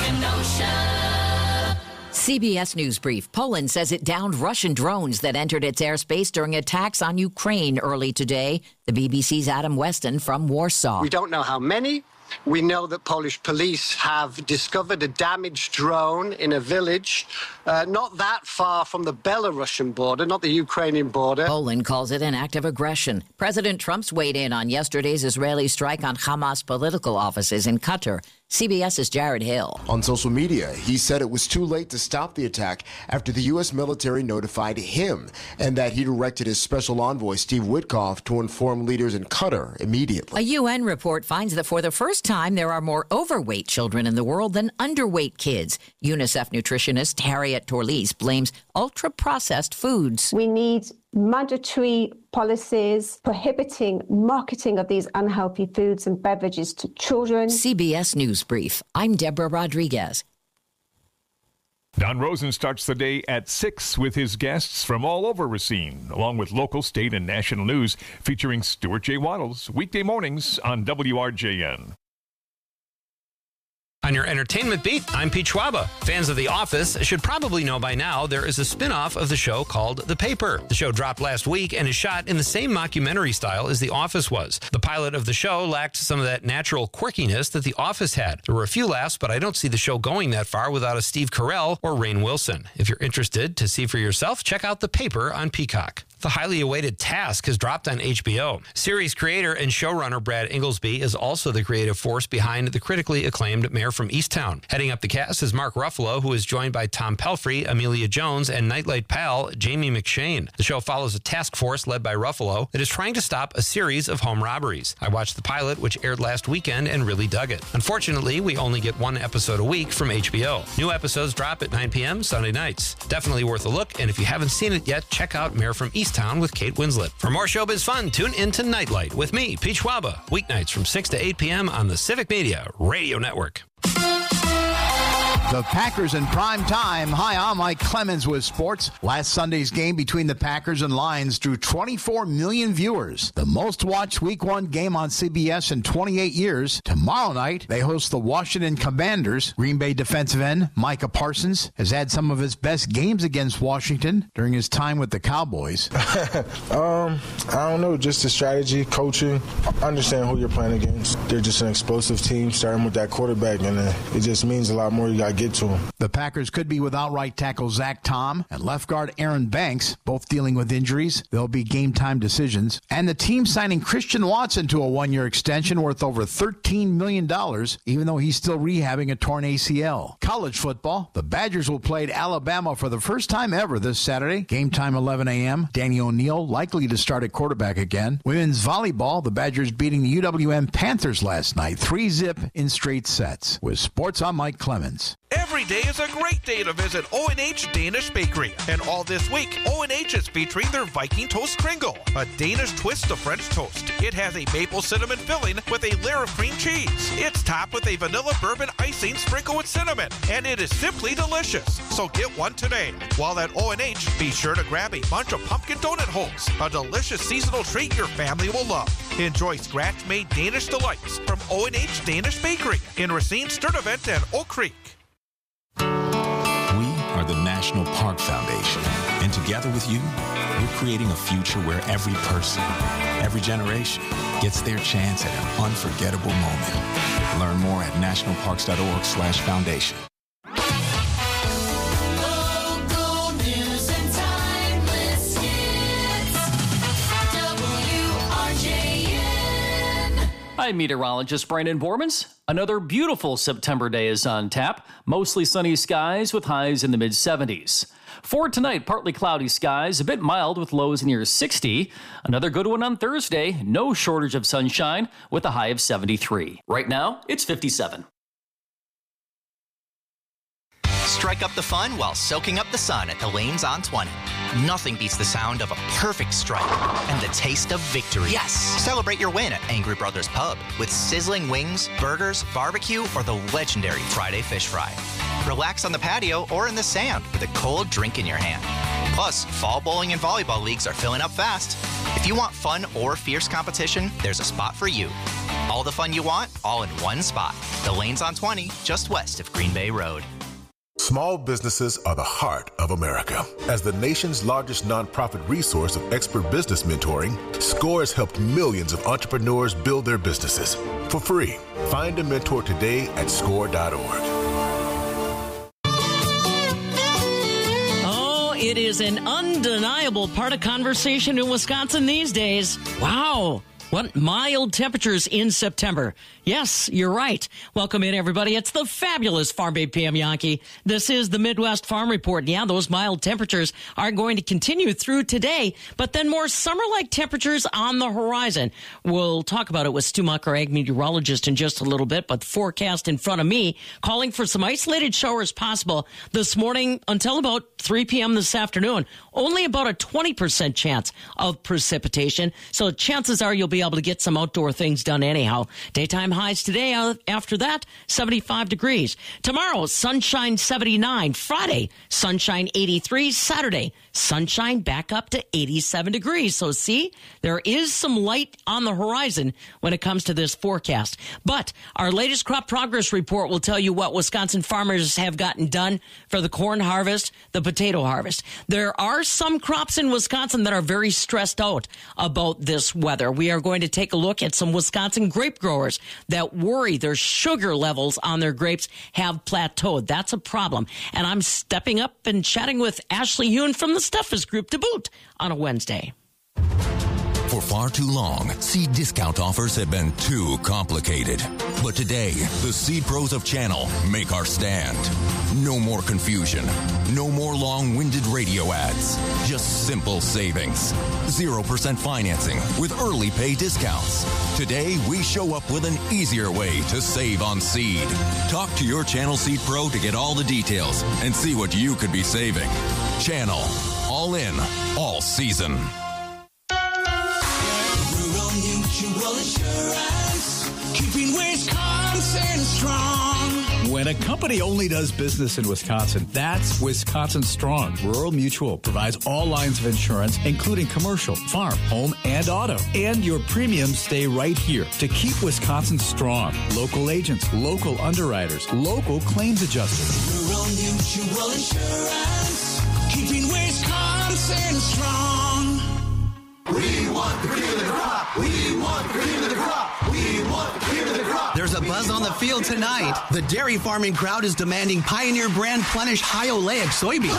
CBS News Brief. Poland says it downed Russian drones that entered its airspace during attacks on Ukraine early today. The BBC's Adam Weston from Warsaw. We don't know how many. We know that Polish police have discovered a damaged drone in a village not that far from the Belarusian border, not the Ukrainian border. Poland calls it an act of aggression. President Trump's weighed in on yesterday's Israeli strike on Hamas political offices in Qatar. CBS's Jared Hill. On social media, he said it was too late to stop the attack after the U.S. military notified him and that he directed his special envoy, Steve Witkoff, to inform leaders in Qatar immediately. A UN report finds that for the first time, there are more overweight children in the world than underweight kids. UNICEF nutritionist Harriet Torlis blames ultra-processed foods. We need mandatory policies prohibiting marketing of these unhealthy foods and beverages to children. CBS News Brief. I'm Deborah Rodriguez. Don Rosen starts the day at 6 with his guests from all over Racine, along with local, state, and national news featuring Stuart J. Waddles, weekday mornings on WRJN. On your entertainment beat, I'm Pete Schwaba. Fans of The Office should probably know by now there is a spin-off of the show called The Paper. The show dropped last week and is shot in the same mockumentary style as The Office was. The pilot of the show lacked some of that natural quirkiness that The Office had. There were a few laughs, but I don't see the show going that far without a Steve Carell or Rainn Wilson. If you're interested to see for yourself, check out The Paper on Peacock. The highly awaited Task has dropped on HBO. Series creator and showrunner Brad Inglesby is also the creative force behind the critically acclaimed Mayor from Easttown. Heading up the cast is Mark Ruffalo, who is joined by Tom Pelphrey, Amelia Jones, and Nightlight pal Jamie McShane. The show follows a task force led by Ruffalo that is trying to stop a series of home robberies. I watched the pilot, which aired last weekend, and really dug it. Unfortunately, we only get one episode a week from HBO. New episodes drop at 9 p.m. Sunday nights. Definitely worth a look, and if you haven't seen it yet, check out Mayor from Easttown with Kate Winslet. For more showbiz fun, tune in to Nightlight with me, Pete Schwaba, weeknights from 6 to 8 p.m. on the Civic Media Radio Network. The Packers in prime time. Hi, I'm Mike Clemens with sports. Last Sunday's game between the Packers and Lions drew 24 million viewers, the most watched Week 1 game on CBS in 28 years. Tomorrow night, they host the Washington Commanders. Green Bay defensive end Micah Parsons has had some of his best games against Washington during his time with the Cowboys. I don't know, just the strategy, coaching, understand who you're playing against. They're just an explosive team, starting with that quarterback, and it just means a lot more. You got to get to him. The Packers could be without right tackle Zach Tom and left guard Aaron Banks, both dealing with injuries. There'll be game time decisions. And the team signing Christian Watson to a one-year extension worth over $13 million, even though he's still rehabbing a torn ACL. College football, the Badgers will play at Alabama for the first time ever this Saturday. Game time 11 a.m. Danny O'Neal likely to start at quarterback again. Women's volleyball, the Badgers beating the UWM Panthers last night, 3-0 in straight sets. With sports, I'm Mike Clemens. Every day is a great day to visit O&H Danish Bakery. And all this week, O&H is featuring their Viking Toast Kringle, a Danish twist to French toast. It has a maple cinnamon filling with a layer of cream cheese. It's topped with a vanilla bourbon icing sprinkled with cinnamon, and it is simply delicious. So get one today. While at O&H, be sure to grab a bunch of pumpkin donut holes, a delicious seasonal treat your family will love. Enjoy scratch-made Danish delights from O&H Danish Bakery in Racine, Sturtevant, and Oak Creek. We are the National Park Foundation, and together with you, we're creating a future where every person, every generation gets their chance at an unforgettable moment. Learn more at nationalparks.org/foundation. I'm meteorologist Brandon Bormans. Another beautiful September day is on tap. Mostly sunny skies with highs in the mid-70s. For tonight, partly cloudy skies, a bit mild with lows near 60. Another good one on Thursday. No shortage of sunshine with a high of 73. Right now, it's 57. Strike up the fun while soaking up the sun at the lanes on 20. Nothing beats the sound of a perfect strike and the taste of victory. Yes! Celebrate your win at Angry Brothers Pub with sizzling wings, burgers, barbecue, or the legendary Friday Fish Fry. Relax on the patio or in the sand with a cold drink in your hand. Plus, fall bowling and volleyball leagues are filling up fast. If you want fun or fierce competition, there's a spot for you. All the fun you want, all in one spot. The Lanes on 20, just west of Green Bay Road. Small businesses are the heart of America. As the nation's largest nonprofit resource of expert business mentoring, SCORE has helped millions of entrepreneurs build their businesses for free. Find a mentor today at SCORE.org. Oh, it is an undeniable part of conversation in Wisconsin these days. Wow. What mild temperatures in September. Yes, you're right. Welcome in, everybody. It's the fabulous Farm Babe Pam Yankee. This is the Midwest Farm Report. Yeah, those mild temperatures are going to continue through today, but then more summer-like temperatures on the horizon. We'll talk about it with Stu Muck, our ag meteorologist, in just a little bit, but the forecast in front of me calling for some isolated showers possible this morning until about 3 p.m. this afternoon. Only about a 20% chance of precipitation, so chances are you'll be able to get some outdoor things done anyhow. Daytime highs today, after that, 75 degrees. Tomorrow, sunshine 79. Friday, sunshine 83. Saturday, sunshine back up to 87 degrees. So see, there is some light on the horizon when it comes to this forecast. But our latest crop progress report will tell you what Wisconsin farmers have gotten done for the corn harvest, the potato harvest. There are some crops in Wisconsin that are very stressed out about this weather. We are going to take a look at some Wisconsin grape growers that worry their sugar levels on their grapes have plateaued. That's a problem. And I'm stepping up and chatting with Ashley Yoon from the Steffes Group to boot on a Wednesday. For far too long, seed discount offers have been too complicated. But today, the Seed Pros of Channel make our stand. No more confusion. No more long-winded radio ads. Just simple savings. 0% financing with early pay discounts. Today, we show up with an easier way to save on seed. Talk to your Channel Seed Pro to get all the details and see what you could be saving. Channel. All in. All season. Mutual Insurance, keeping Wisconsin strong. When a company only does business in Wisconsin, that's Wisconsin Strong. Rural Mutual provides all lines of insurance, including commercial, farm, home, and auto. And your premiums stay right here to keep Wisconsin strong. Local agents, local underwriters, local claims adjusters. Rural Mutual Insurance, keeping Wisconsin strong. We want the cream of the crop. We want the cream of the crop. We want the cream of the crop. There's a buzz on the field tonight. The dairy farming crowd is demanding Pioneer brand Plenish high oleic soybeans.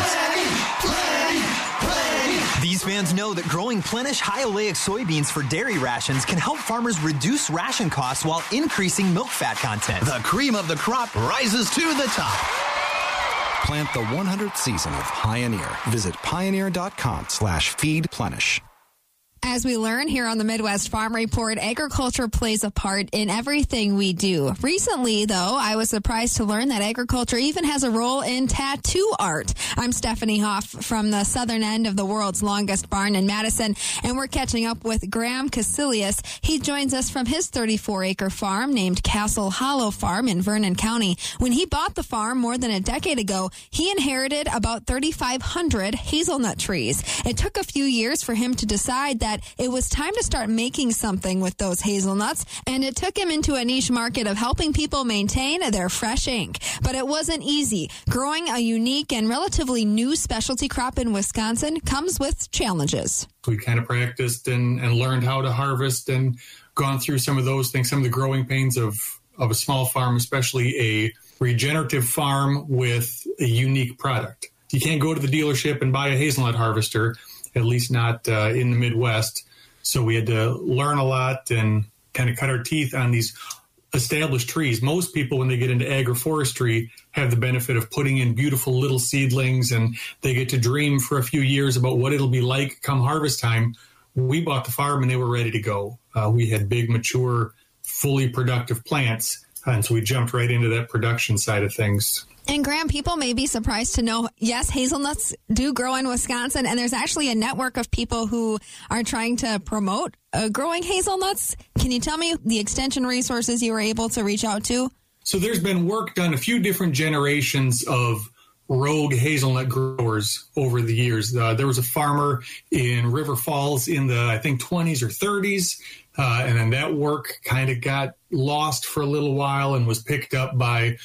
These fans know that growing Plenish high oleic soybeans for dairy rations can help farmers reduce ration costs while increasing milk fat content. The cream of the crop rises to the top. Plant the 100th season of Pioneer. Visit pioneer.com/feedplenish. As we learn here on the Midwest Farm Report, agriculture plays a part in everything we do. Recently, though, I was surprised to learn that agriculture even has a role in tattoo art. I'm Stephanie Hoff from the southern end of the world's longest barn in Madison, and we're catching up with Graham Casilius. He joins us from his 34-acre farm named Castle Hollow Farm in Vernon County. When he bought the farm more than a decade ago, he inherited about 3,500 hazelnut trees. It took a few years for him to decide that it was time to start making something with those hazelnuts, and it took him into a niche market of helping people maintain their fresh ink. But it wasn't easy. Growing a unique and relatively new specialty crop in Wisconsin comes with challenges. We kind of practiced and learned how to harvest and gone through some of those things, some of the growing pains of a small farm, especially a regenerative farm with a unique product. You can't go to the dealership and buy a hazelnut harvester, at least not in the Midwest. So we had to learn a lot and kind of cut our teeth on these established trees. Most people, when they get into agroforestry, have the benefit of putting in beautiful little seedlings, and they get to dream for a few years about what it'll be like come harvest time. We bought the farm and they were ready to go. We had big, mature, fully productive plants, and so we jumped right into that production side of things. And Graham, people may be surprised to know, yes, hazelnuts do grow in Wisconsin, and there's actually a network of people who are trying to promote growing hazelnuts. Can you tell me the extension resources you were able to reach out to? So there's been work done, a few different generations of rogue hazelnut growers over the years. There was a farmer in River Falls in the, I think, 20s or 30s And then that work kind of got lost for a little while and was picked up by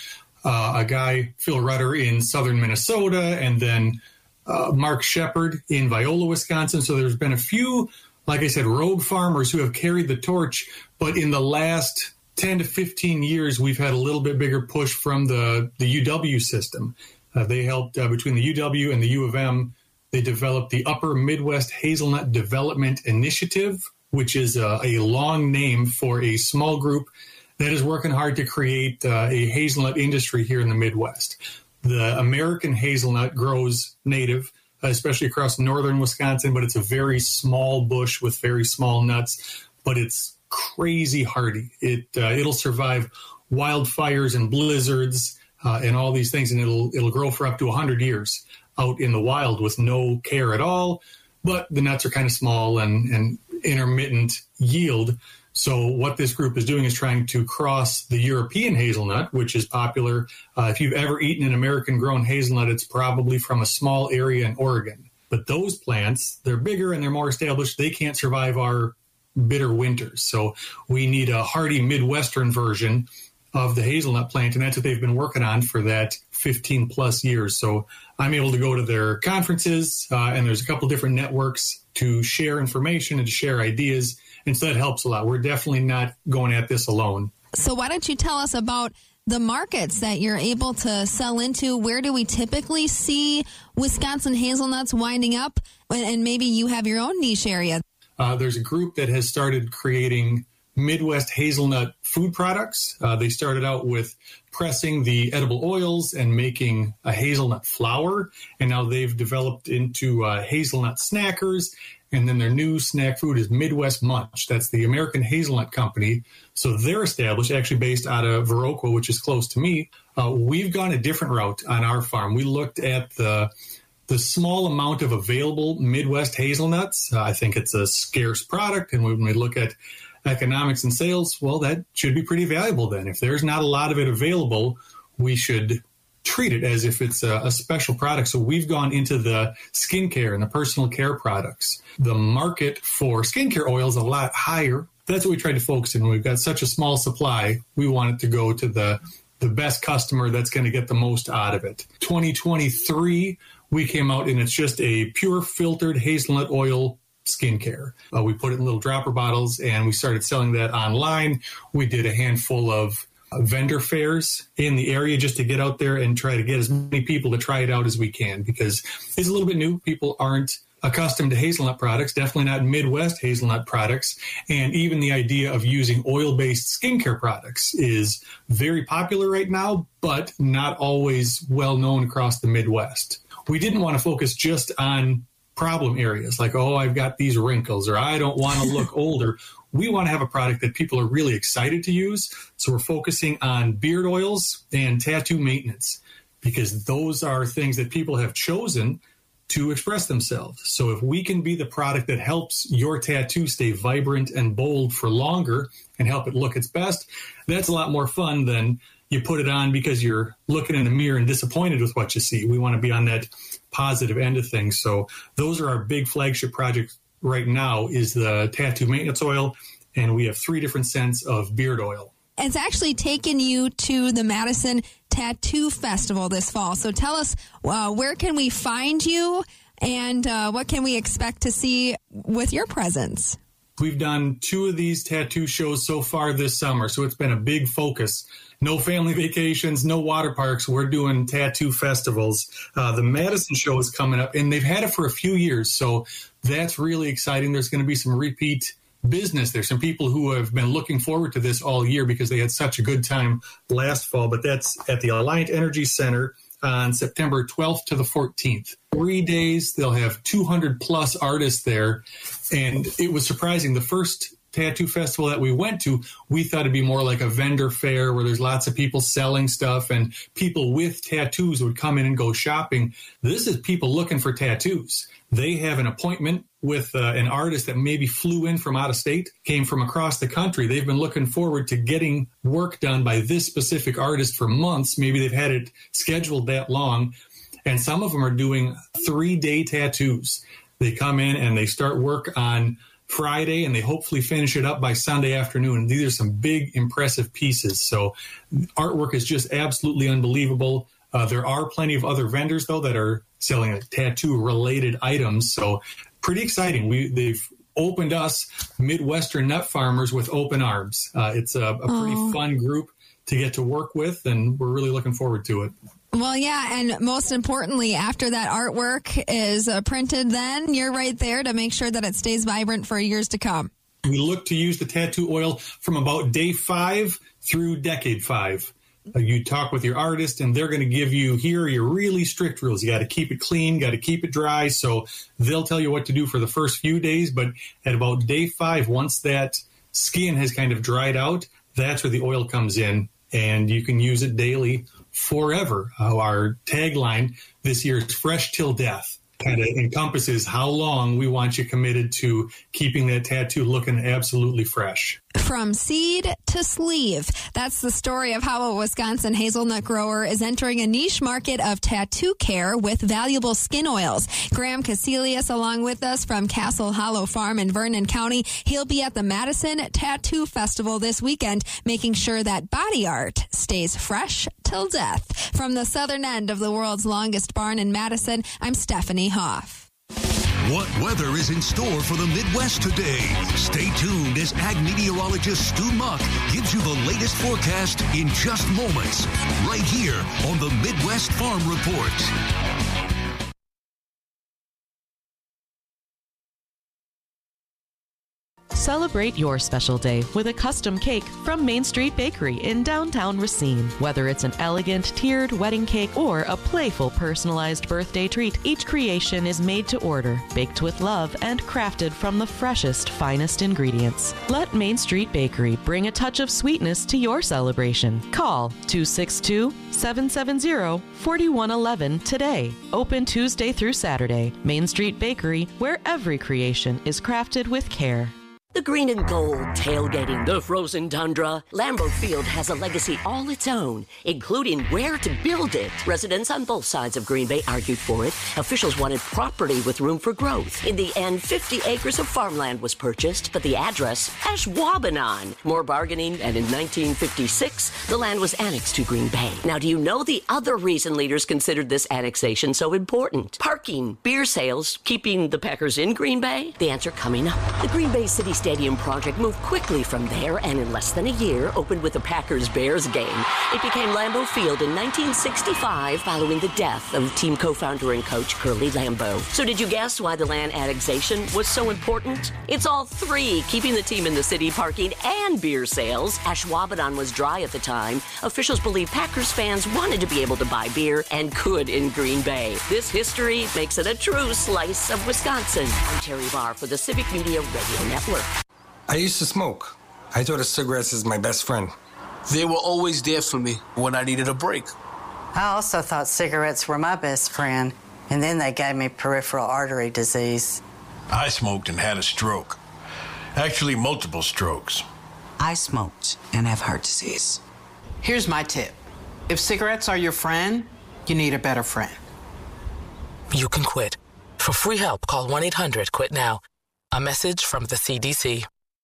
a guy, Phil Rutter, in southern Minnesota, and then Mark Shepard in Viola, Wisconsin. So there's been a few, like I said, rogue farmers who have carried the torch. But in the last 10 to 15 years, we've had a little bit bigger push from the UW system. They helped between the UW and the U of M. They developed the Upper Midwest Hazelnut Development Initiative, which is a long name for a small group that is working hard to create a hazelnut industry here in the Midwest. The American hazelnut grows native, especially across northern Wisconsin, but it's a very small bush with very small nuts, but it's crazy hardy. It'll survive wildfires and blizzards and all these things, and it'll grow for up to 100 years out in the wild with no care at all. But the nuts are kind of small and intermittent yield. So what this group is doing is trying to cross the European hazelnut, which is popular. If you've ever eaten an American-grown hazelnut, it's probably from a small area in Oregon. But those plants, they're bigger and they're more established. They can't survive our bitter winters. So we need a hardy Midwestern version of the hazelnut plant, and that's what they've been working on for that 15-plus years. So I'm able to go to their conferences, and there's a couple different networks to share information and to share ideas. And so that helps a lot. We're definitely not going at this alone. So why don't you tell us about the markets that you're able to sell into? Where do we typically see Wisconsin hazelnuts winding up? And maybe you have your own niche area. There's a group that has started creating Midwest hazelnut food products. They started out with pressing the edible oils and making a hazelnut flour. And now they've developed into hazelnut snackers. And then their new snack food is Midwest Munch. That's the American Hazelnut Company. So they're established, actually based out of Viroqua, which is close to me. We've gone a different route on our farm. We looked at the small amount of available Midwest hazelnuts. I think it's a scarce product. And when we look at economics and sales, well, that should be pretty valuable then. If there's not a lot of it available, we should treat it as if it's a special product. So we've gone into the skincare and the personal care products. The market for skincare oil is a lot higher. That's what we tried to focus in. When we've got such a small supply, we want it to go to the best customer that's going to get the most out of it. 2023, we came out and it's just a pure filtered hazelnut oil skincare. We put it in little dropper bottles and we started selling that online. We did a handful of vendor fairs in the area just to get out there and try to get as many people to try it out as we can, because it's a little bit new. People aren't accustomed to hazelnut products, definitely not Midwest hazelnut products. And even the idea of using oil-based skincare products is very popular right now, but not always well known across the Midwest. We didn't want to focus just on problem areas like, oh, I've got these wrinkles, or I don't want to look older. We want to have a product that people are really excited to use. So we're focusing on beard oils and tattoo maintenance, because those are things that people have chosen to express themselves. So if we can be the product that helps your tattoo stay vibrant and bold for longer and help it look its best, that's a lot more fun than you put it on because you're looking in the mirror and disappointed with what you see. We want to be on that positive end of things. So those are our big flagship projects right now, is the tattoo maintenance oil, and we have 3 different scents of beard oil. It's actually taken you to the Madison Tattoo Festival this fall. So tell us, where can we find you, and what can we expect to see with your presence? We've done 2 of these tattoo shows so far this summer, so it's been a big focus. No family vacations, no water parks. We're doing tattoo festivals. The Madison show is coming up, and they've had it for a few years, so that's really exciting. There's going to be some repeat business. There's some people who have been looking forward to this all year because they had such a good time last fall, but that's at the Alliant Energy Center on September 12th to the 14th. 3 days, they'll have 200-plus artists there, and it was surprising. The first tattoo festival that we went to, we thought it'd be more like a vendor fair where there's lots of people selling stuff and people with tattoos would come in and go shopping. This is people looking for tattoos. They have an appointment with an artist that maybe flew in from out of state, came from across the country. They've been looking forward to getting work done by this specific artist for months. Maybe they've had it scheduled that long. And some of them are doing 3-day tattoos. They come in and they start work on Friday, and they hopefully finish it up by Sunday afternoon. These are some big, impressive pieces. So artwork is just absolutely unbelievable. There are plenty of other vendors, though, that are selling tattoo-related items. So pretty exciting. They've opened us Midwestern nut farmers with open arms. It's a pretty fun group to get to work with, and we're really looking forward to it. Well, yeah, and most importantly, after that artwork is printed, then you're right there to make sure that it stays vibrant for years to come. We look to use the tattoo oil from about day 5 through decade 5. You talk with your artist, and they're going to give you, here are your really strict rules. You got to keep it clean, got to keep it dry. So they'll tell you what to do for the first few days, but at about day 5, once that skin has kind of dried out, that's where the oil comes in, and you can use it daily forever. Our tagline this year is fresh till death. Kind of encompasses how long we want you committed to keeping that tattoo looking absolutely fresh. From seed to sleeve. That's the story of how a Wisconsin hazelnut grower is entering a niche market of tattoo care with valuable skin oils. Graham Casilius along with us from Castle Hollow Farm in Vernon County. He'll be at the Madison Tattoo Festival this weekend, making sure that body art stays fresh till death. From the southern end of the world's longest barn in Madison, I'm Stephanie Hoff. What weather is in store for the Midwest today? Stay tuned as ag meteorologist Stu Muck gives you the latest forecast in just moments, right here on the Midwest Farm Report. Celebrate your special day with a custom cake from Main Street Bakery in downtown Racine. Whether it's an elegant tiered wedding cake or a playful personalized birthday treat, each creation is made to order, baked with love, and crafted from the freshest, finest ingredients. Let Main Street Bakery bring a touch of sweetness to your celebration. Call 262-770-4111 today. Open Tuesday through Saturday. Main Street Bakery, where every creation is crafted with care. The green and gold tailgating, the frozen tundra. Lambeau Field has a legacy all its own, including where to build it. Residents on both sides of Green Bay argued for it. Officials wanted property with room for growth. In the end, 50 acres of farmland was purchased, but the address, Ashwaubenon. More bargaining, and in 1956, the land was annexed to Green Bay. Now, do you know the other reason leaders considered this annexation so important? Parking, beer sales, keeping the Packers in Green Bay? The answer coming up. The Green Bay City Stadium project moved quickly from there and in less than a year opened with a Packers-Bears game. It became Lambeau Field in 1965 following the death of team co-founder and coach Curly Lambeau. So did you guess why the land annexation was so important? It's all three, keeping the team in the city, parking, and beer sales. Ashwaubenon was dry at the time. Officials believe Packers fans wanted to be able to buy beer and could in Green Bay. This history makes it a true slice of Wisconsin. I'm Terry Barr for the Civic Media Radio Network. I used to smoke. I thought of cigarettes as my best friend. They were always there for me when I needed a break. I also thought cigarettes were my best friend, and then they gave me peripheral artery disease. I smoked and had a stroke. Actually, multiple strokes. I smoked and have heart disease. Here's my tip. If cigarettes are your friend, you need a better friend. You can quit. For free help, call 1-800-QUIT-NOW. A message from the CDC.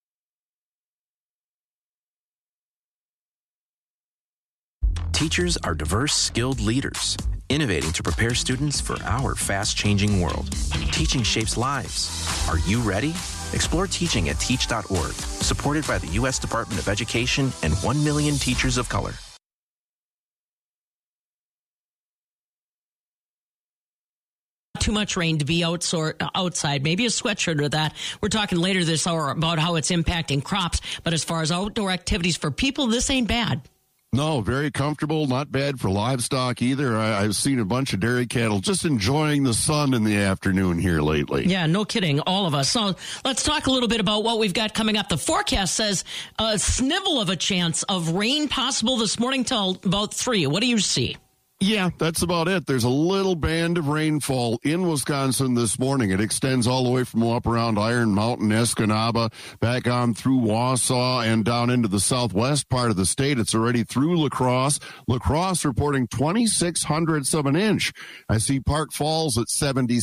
Teachers are diverse, skilled leaders, innovating to prepare students for our fast-changing world. Teaching shapes lives. Are you ready? Explore teaching at teach.org, supported by the U.S. Department of Education and 1 million teachers of color. Too much rain to be outside. Maybe a sweatshirt or that. We're talking later this hour about how it's impacting crops. But as far as outdoor activities for people, this ain't bad. No, very comfortable. Not bad for livestock either. I've seen a bunch of dairy cattle just enjoying the sun in the afternoon here lately. Yeah, no kidding. All of us. So let's talk a little bit about what we've got coming up. The forecast says a snivel of a chance of rain possible this morning till about 3. What do you see? Yeah, that's about it. There's a little band of rainfall in Wisconsin this morning. It extends all the way from up around Iron Mountain, Escanaba, back on through Wausau and down into the southwest part of the state. It's already through La Crosse. La Crosse reporting 0.26 of an inch. I see Park Falls at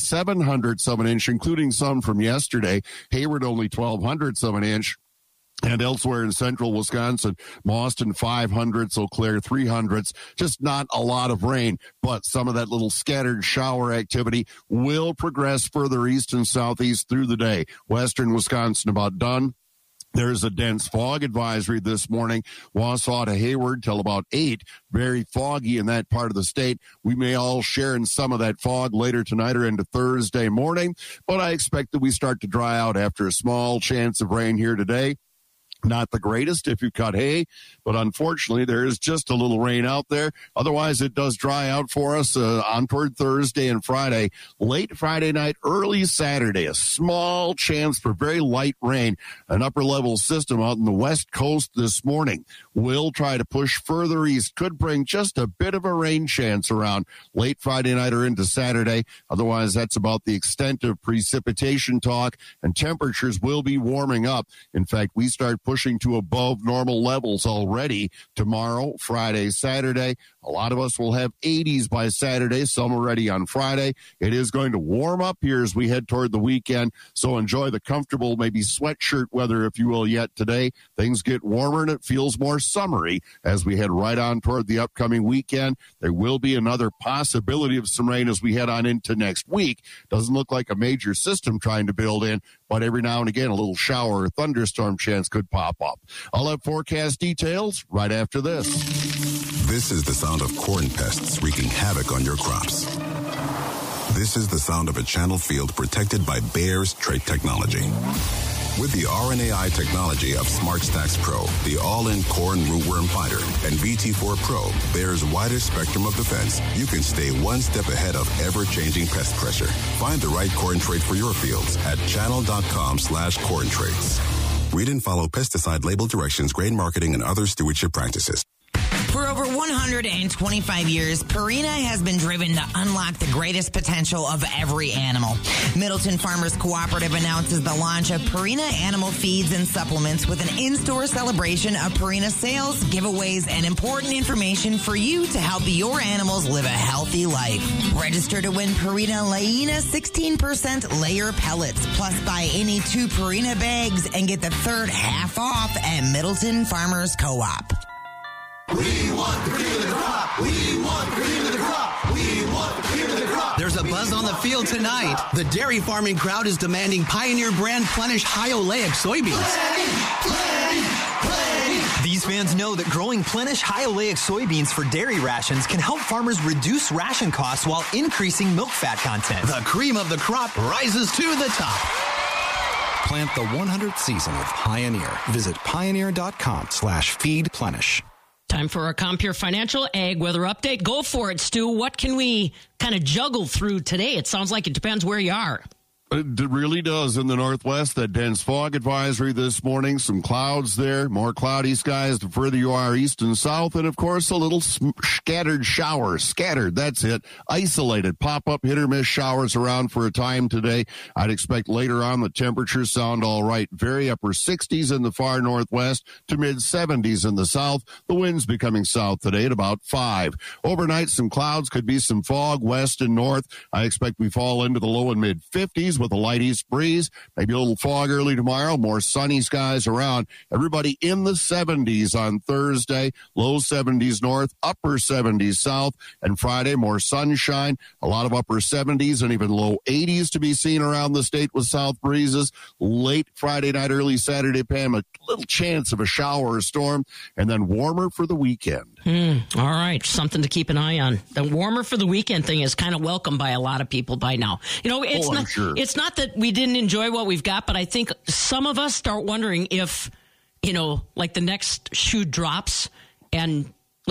0.77 of an inch, including some from yesterday. Hayward only 0.12 of an inch. And elsewhere in central Wisconsin, Mauston 0.05, Eau Claire 0.03. Just not a lot of rain, but some of that little scattered shower activity will progress further east and southeast through the day. Western Wisconsin about done. There's a dense fog advisory this morning, Wausau to Hayward till about 8. Very foggy in that part of the state. We may all share in some of that fog later tonight or into Thursday morning, but I expect that we start to dry out after a small chance of rain here today. Not the greatest if you cut hay, but unfortunately there is just a little rain out there. Otherwise, it does dry out for us on toward Thursday and Friday. Late Friday night, early Saturday, a small chance for very light rain. An upper-level system out in the west coast this morning will try to push further east. Could bring just a bit of a rain chance around late Friday night or into Saturday. Otherwise, that's about the extent of precipitation talk, and temperatures will be warming up. In fact, we start pushing to above normal levels already tomorrow, Friday, Saturday. A lot of us will have 80s by Saturday, some already on Friday. It is going to warm up here as we head toward the weekend, so enjoy the comfortable, maybe sweatshirt weather, if you will, yet today. Things get warmer and it feels more summery as we head right on toward the upcoming weekend. There will be another possibility of some rain as we head on into next week. Doesn't look like a major system trying to build in, but every now and again, a little shower or thunderstorm chance could pop up. I'll have forecast details right after this. This is the sound of corn pests wreaking havoc on your crops. This is the sound of a channel field protected by Bayer's trait technology. With the RNAi technology of SmartStax Pro, the all-in corn rootworm fighter, and VT4 Pro, Bayer's widest spectrum of defense, you can stay one step ahead of ever-changing pest pressure. Find the right corn trait for your fields at channel.com/corn traits. Read and follow pesticide label directions, grain marketing, and other stewardship practices. For over 125 years, Purina has been driven to unlock the greatest potential of every animal. Middleton Farmers Cooperative announces the launch of Purina Animal Feeds and Supplements with an in-store celebration of Purina sales, giveaways, and important information for you to help your animals live a healthy life. Register to win Purina Laina 16% layer pellets, plus buy any 2 Purina bags and get the third half off at Middleton Farmers Co-op. We want the cream of the crop. We want the cream of the crop. We want the cream of the crop. There's a buzz on the field tonight. The dairy farming crowd is demanding Pioneer brand Plenish high oleic soybeans. These fans know that growing Plenish high oleic soybeans for dairy rations can help farmers reduce ration costs while increasing milk fat content. The cream of the crop rises to the top. Plant the 100th season with Pioneer. Visit pioneer.com/feedplenish. Time for our Compure Financial Ag Weather Update. Go for it, Stu. What can we kind of juggle through today? It sounds like it depends where you are. It really does in the northwest. That dense fog advisory this morning. Some clouds there. More cloudy skies the further you are east and south. And, of course, a little scattered showers. Scattered, that's it. Isolated. Pop-up hit-or-miss showers around for a time today. I'd expect later on the temperatures sound all right. Very upper 60s in the far northwest to mid-70s in the south. The winds becoming south today at about 5. Overnight, some clouds. Could be some fog west and north. I expect we fall into the low and mid-50s with a light east breeze, maybe a little fog early tomorrow, more sunny skies around. Everybody in the 70s on Thursday, low 70s north, upper 70s south, and Friday, more sunshine, a lot of upper 70s and even low 80s to be seen around the state with south breezes. Late Friday night, early Saturday, Pam, a little chance of a shower or storm, and then warmer for the weekend. All right, something to keep an eye on. The warmer for the weekend thing is kind of welcome by a lot of people by now. You know, it's not that we didn't enjoy what we've got, but I think some of us start wondering if, you know, like the next shoe drops and like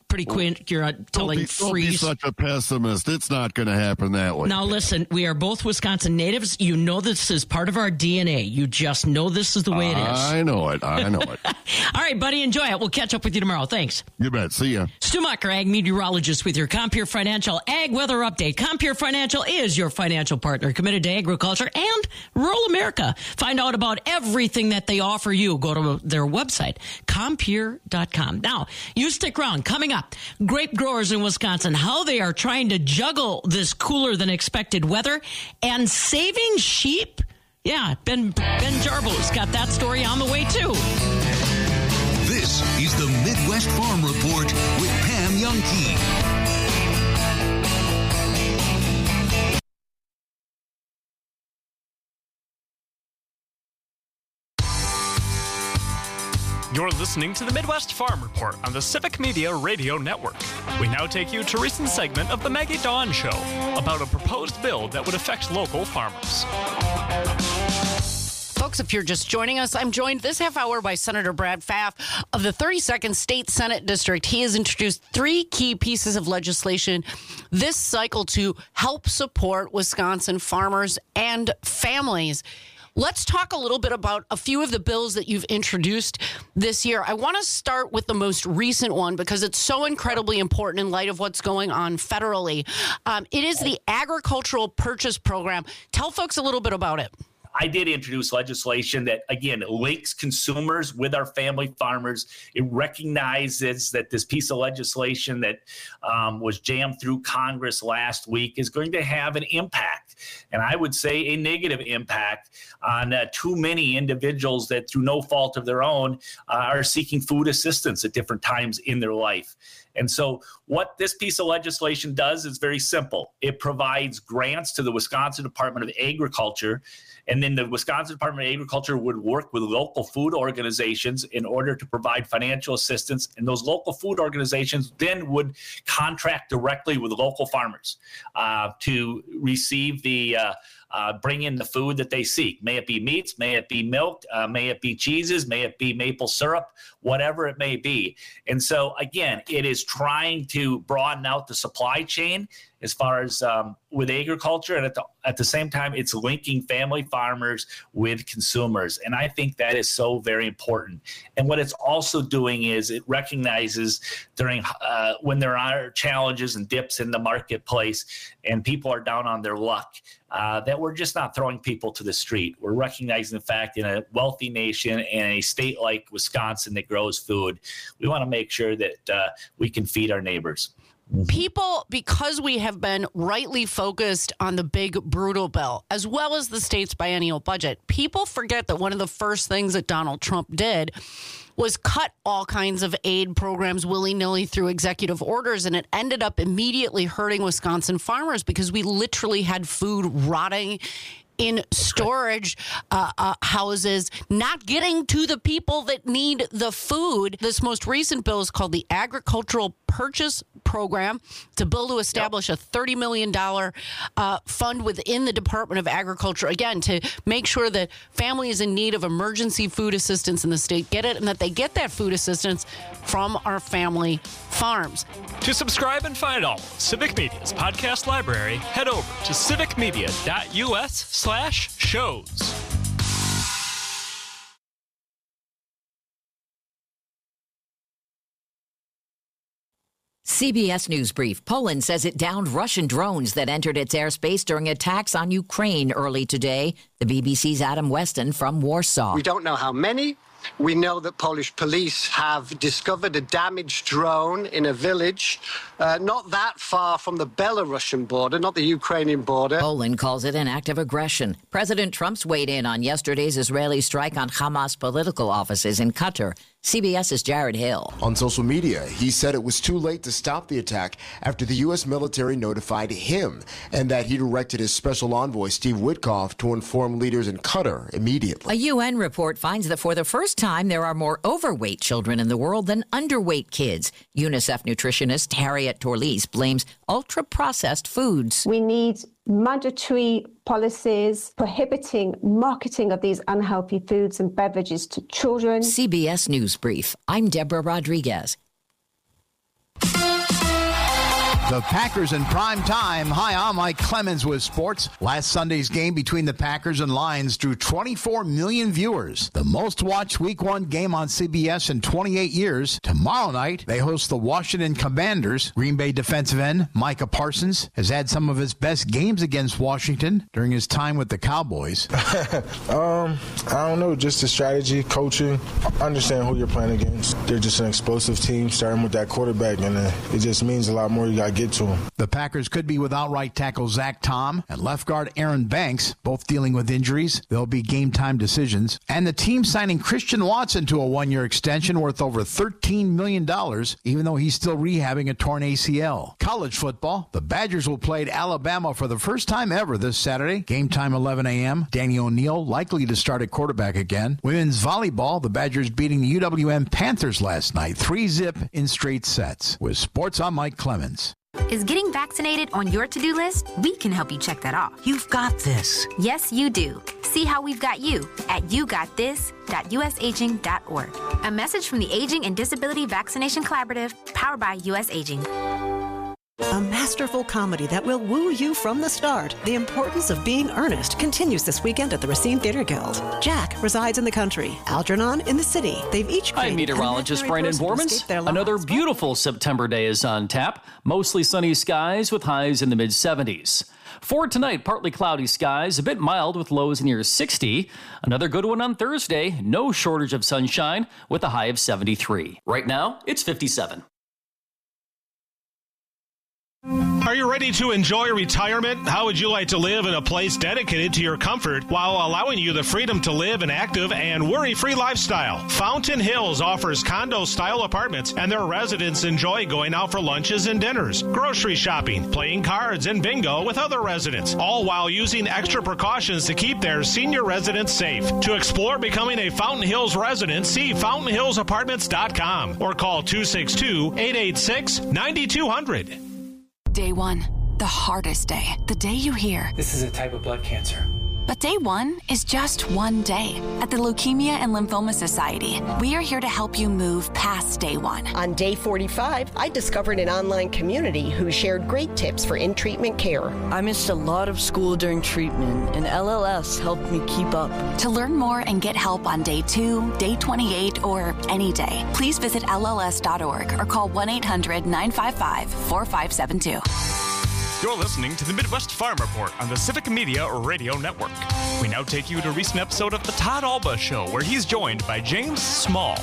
pretty quick. You're telling Don't be freeze. such a pessimist. It's not going to happen that way. Now, listen, we are both Wisconsin natives. You know this is part of our DNA. You just know this is the way it is. I know it. All right, buddy, enjoy it. We'll catch up with you tomorrow. Thanks. You bet. See ya. Stu Mucker, ag meteorologist with your Compeer Financial Ag Weather Update. Compeer Financial is your financial partner committed to agriculture and rural America. Find out about everything that they offer you. Go to their website, Compeer.com. Now, you stick around. Coming up, grape growers in Wisconsin, how they are trying to juggle this cooler than expected weather and saving sheep. Yeah, Ben Jarbo's got that story on the way, too. This is the Midwest Farm Report with Pam Youngkey. You're listening to the Midwest Farm Report on the Civic Media Radio Network. We now take you to a recent segment of the Maggie Dawn Show about a proposed bill that would affect local farmers. Folks, if you're just joining us, I'm joined this half hour by Senator Brad Pfaff of the 32nd State Senate District. He has introduced 3 key pieces of legislation this cycle to help support Wisconsin farmers and families. Let's talk a little bit about a few of the bills that you've introduced this year. I want to start with the most recent one because it's so incredibly important in light of what's going on federally. It is the Agricultural Purchase Program. Tell folks a little bit about it. I did introduce legislation that, again, links consumers with our family farmers. It recognizes that this piece of legislation that was jammed through Congress last week is going to have an impact, and I would say a negative impact on too many individuals that, through no fault of their own, are seeking food assistance at different times in their life. And so what this piece of legislation does is very simple. It provides grants to the Wisconsin Department of Agriculture, and then the Wisconsin Department of Agriculture would work with local food organizations in order to provide financial assistance. And those local food organizations then would contract directly with local farmers to receive the bring in the food that they seek. May it be meats, may it be milk, may it be cheeses, may it be maple syrup, whatever it may be. And so, again, it is trying to broaden out the supply chain as far as with agriculture, and at the same time, it's linking family farmers with consumers. And I think that is so very important. And what it's also doing is it recognizes during when there are challenges and dips in the marketplace and people are down on their luck, that we're just not throwing people to the street. We're recognizing the fact in a wealthy nation and a state like Wisconsin that grows food, we want to make sure that we can feed our neighbors. People, because we have been rightly focused on the big brutal bill, as well as the state's biennial budget, people forget that one of the first things that Donald Trump did was cut all kinds of aid programs willy-nilly through executive orders, and it ended up immediately hurting Wisconsin farmers because we literally had food rotting in storage houses, not getting to the people that need the food. This most recent bill is called the Agricultural Purchase Program. It's a bill to establish a $30 million fund within the Department of Agriculture, again, to make sure that families in need of emergency food assistance in the state get it, and that they get that food assistance from our family farms. To subscribe and find all of Civic Media's podcast library, head over to civicmedia.us/shows. CBS News Brief. Poland says it downed Russian drones that entered its airspace during attacks on Ukraine early today. The BBC's Adam Weston from Warsaw. We don't know how many. We know that Polish police have discovered a damaged drone in a village not that far from the Belarusian border, not the Ukrainian border. Poland calls it an act of aggression. President Trump's weighed in on yesterday's Israeli strike on Hamas political offices in Qatar. CBS's Jared Hill. On social media, he said it was too late to stop the attack after the U.S. military notified him, and that he directed his special envoy, Steve Witkoff, to inform leaders in Qatar immediately. A UN report finds that for the first time, there are more overweight children in the world than underweight kids. UNICEF nutritionist Harriet Torlis blames ultra-processed foods. We need mandatory policies prohibiting marketing of these unhealthy foods and beverages to children. CBS News Brief. I'm Deborah Rodriguez. The Packers in prime time. Hi, I'm Mike Clemens with sports. Last Sunday's game between the Packers and Lions drew 24 million viewers. The most watched Week 1 game on CBS in 28 years. Tomorrow night, they host the Washington Commanders. Green Bay defensive end Micah Parsons has had some of his best games against Washington during his time with the Cowboys. I don't know, just the strategy, coaching, understand who you're playing against. They're just an explosive team, starting with that quarterback, and it just means a lot more. You got to get to him. The Packers could be without right tackle Zach Tom and left guard Aaron Banks, both dealing with injuries. There'll be game time decisions. And the team signing Christian Watson to a one-year extension worth over $13 million, even though he's still rehabbing a torn ACL. College football, the Badgers will play at Alabama for the first time ever this Saturday. Game time 11 a.m. Danny O'Neal likely to start at quarterback again. Women's volleyball, the Badgers beating the UWM Panthers last night, 3-0 in straight sets. With sports, I'm Mike Clemens. Is getting vaccinated on your to-do list? We can help you check that off. You've got this. Yes, you do. See how we've got you at yougotthis.usaging.org. A message from the Aging and Disability Vaccination Collaborative, powered by U.S. Aging. A masterful comedy that will woo you from the start. The Importance of Being Earnest continues this weekend at the Racine Theater Guild. Jack resides in the country, Algernon in the city. They've each created I'm meteorologist Brandon Bormans. Another beautiful September day is on tap. Mostly sunny skies with highs in the mid-70s. For tonight, partly cloudy skies, a bit mild with lows near 60. Another good one on Thursday. No shortage of sunshine with a high of 73. Right now, it's 57. Are you ready to enjoy retirement? How would you like to live in a place dedicated to your comfort while allowing you the freedom to live an active and worry-free lifestyle? Fountain Hills offers condo-style apartments, and their residents enjoy going out for lunches and dinners, grocery shopping, playing cards, and bingo with other residents, all while using extra precautions to keep their senior residents safe. To explore becoming a Fountain Hills resident, see fountainhillsapartments.com or call 262-886-9200. Day 1, the hardest day. The day you hear, this is a type of blood cancer. But day 1 is just one day. At the Leukemia and Lymphoma Society, we are here to help you move past day 1. On day 45, I discovered an online community who shared great tips for in-treatment care. I missed a lot of school during treatment, and LLS helped me keep up. To learn more and get help on day 2, day 28, or any day, please visit LLS.org or call 1-800-955-4572. You're listening to the Midwest Farm Report on the Civic Media Radio Network. We now take you to a recent episode of The Todd Alba Show, where he's joined by James Small.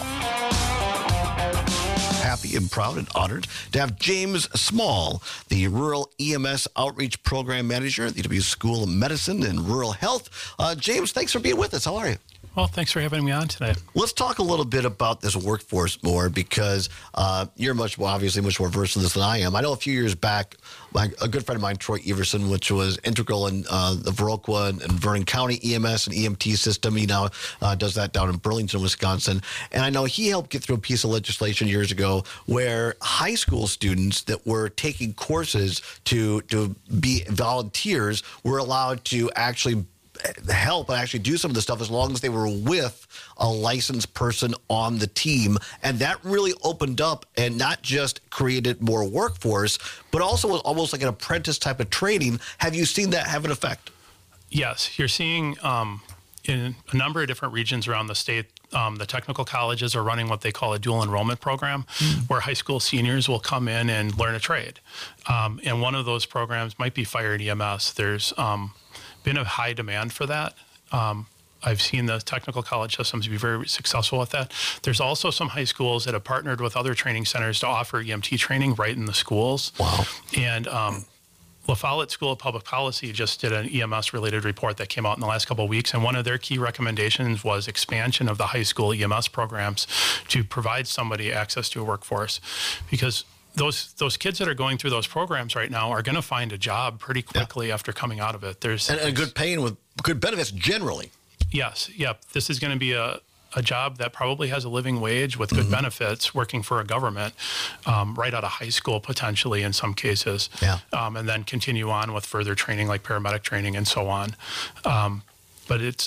Happy and proud and honored to have James Small, the Rural EMS Outreach Program Manager at the UW School of Medicine and Rural Health. James, thanks for being with us. How are you? Well, thanks for having me on today. Let's talk a little bit about this workforce more, because you're obviously much more versed in this than I am. I know a few years back, a good friend of mine, Troy Everson, which was integral in the Viroqua and Vernon County EMS and EMT system. He now does that down in Burlington, Wisconsin. And I know he helped get through a piece of legislation years ago where high school students that were taking courses to be volunteers were allowed to actually help and actually do some of the stuff as long as they were with a licensed person on the team. And that really opened up and not just created more workforce, but also was almost like an apprentice type of training. Have you seen that have an effect? Yes, you're seeing in a number of different regions around the state, the technical colleges are running what they call a dual enrollment program, where high school seniors will come in and learn a trade. And one of those programs might be fire and EMS. There's been a high demand for that. I've seen the technical college systems be very successful with that. There's also some high schools that have partnered with other training centers to offer EMT training right in the schools. Wow. And La Follette School of Public Policy just did an EMS-related report that came out in the last couple of weeks, and one of their key recommendations was expansion of the high school EMS programs to provide somebody access to a workforce, because those kids that are going through those programs right now are going to find a job pretty quickly after coming out of it. There's a good paying with good benefits generally. Yes. Yep. This is going to be a job that probably has a living wage with good benefits, working for a government right out of high school potentially in some cases, and then continue on with further training like paramedic training and so on. But it's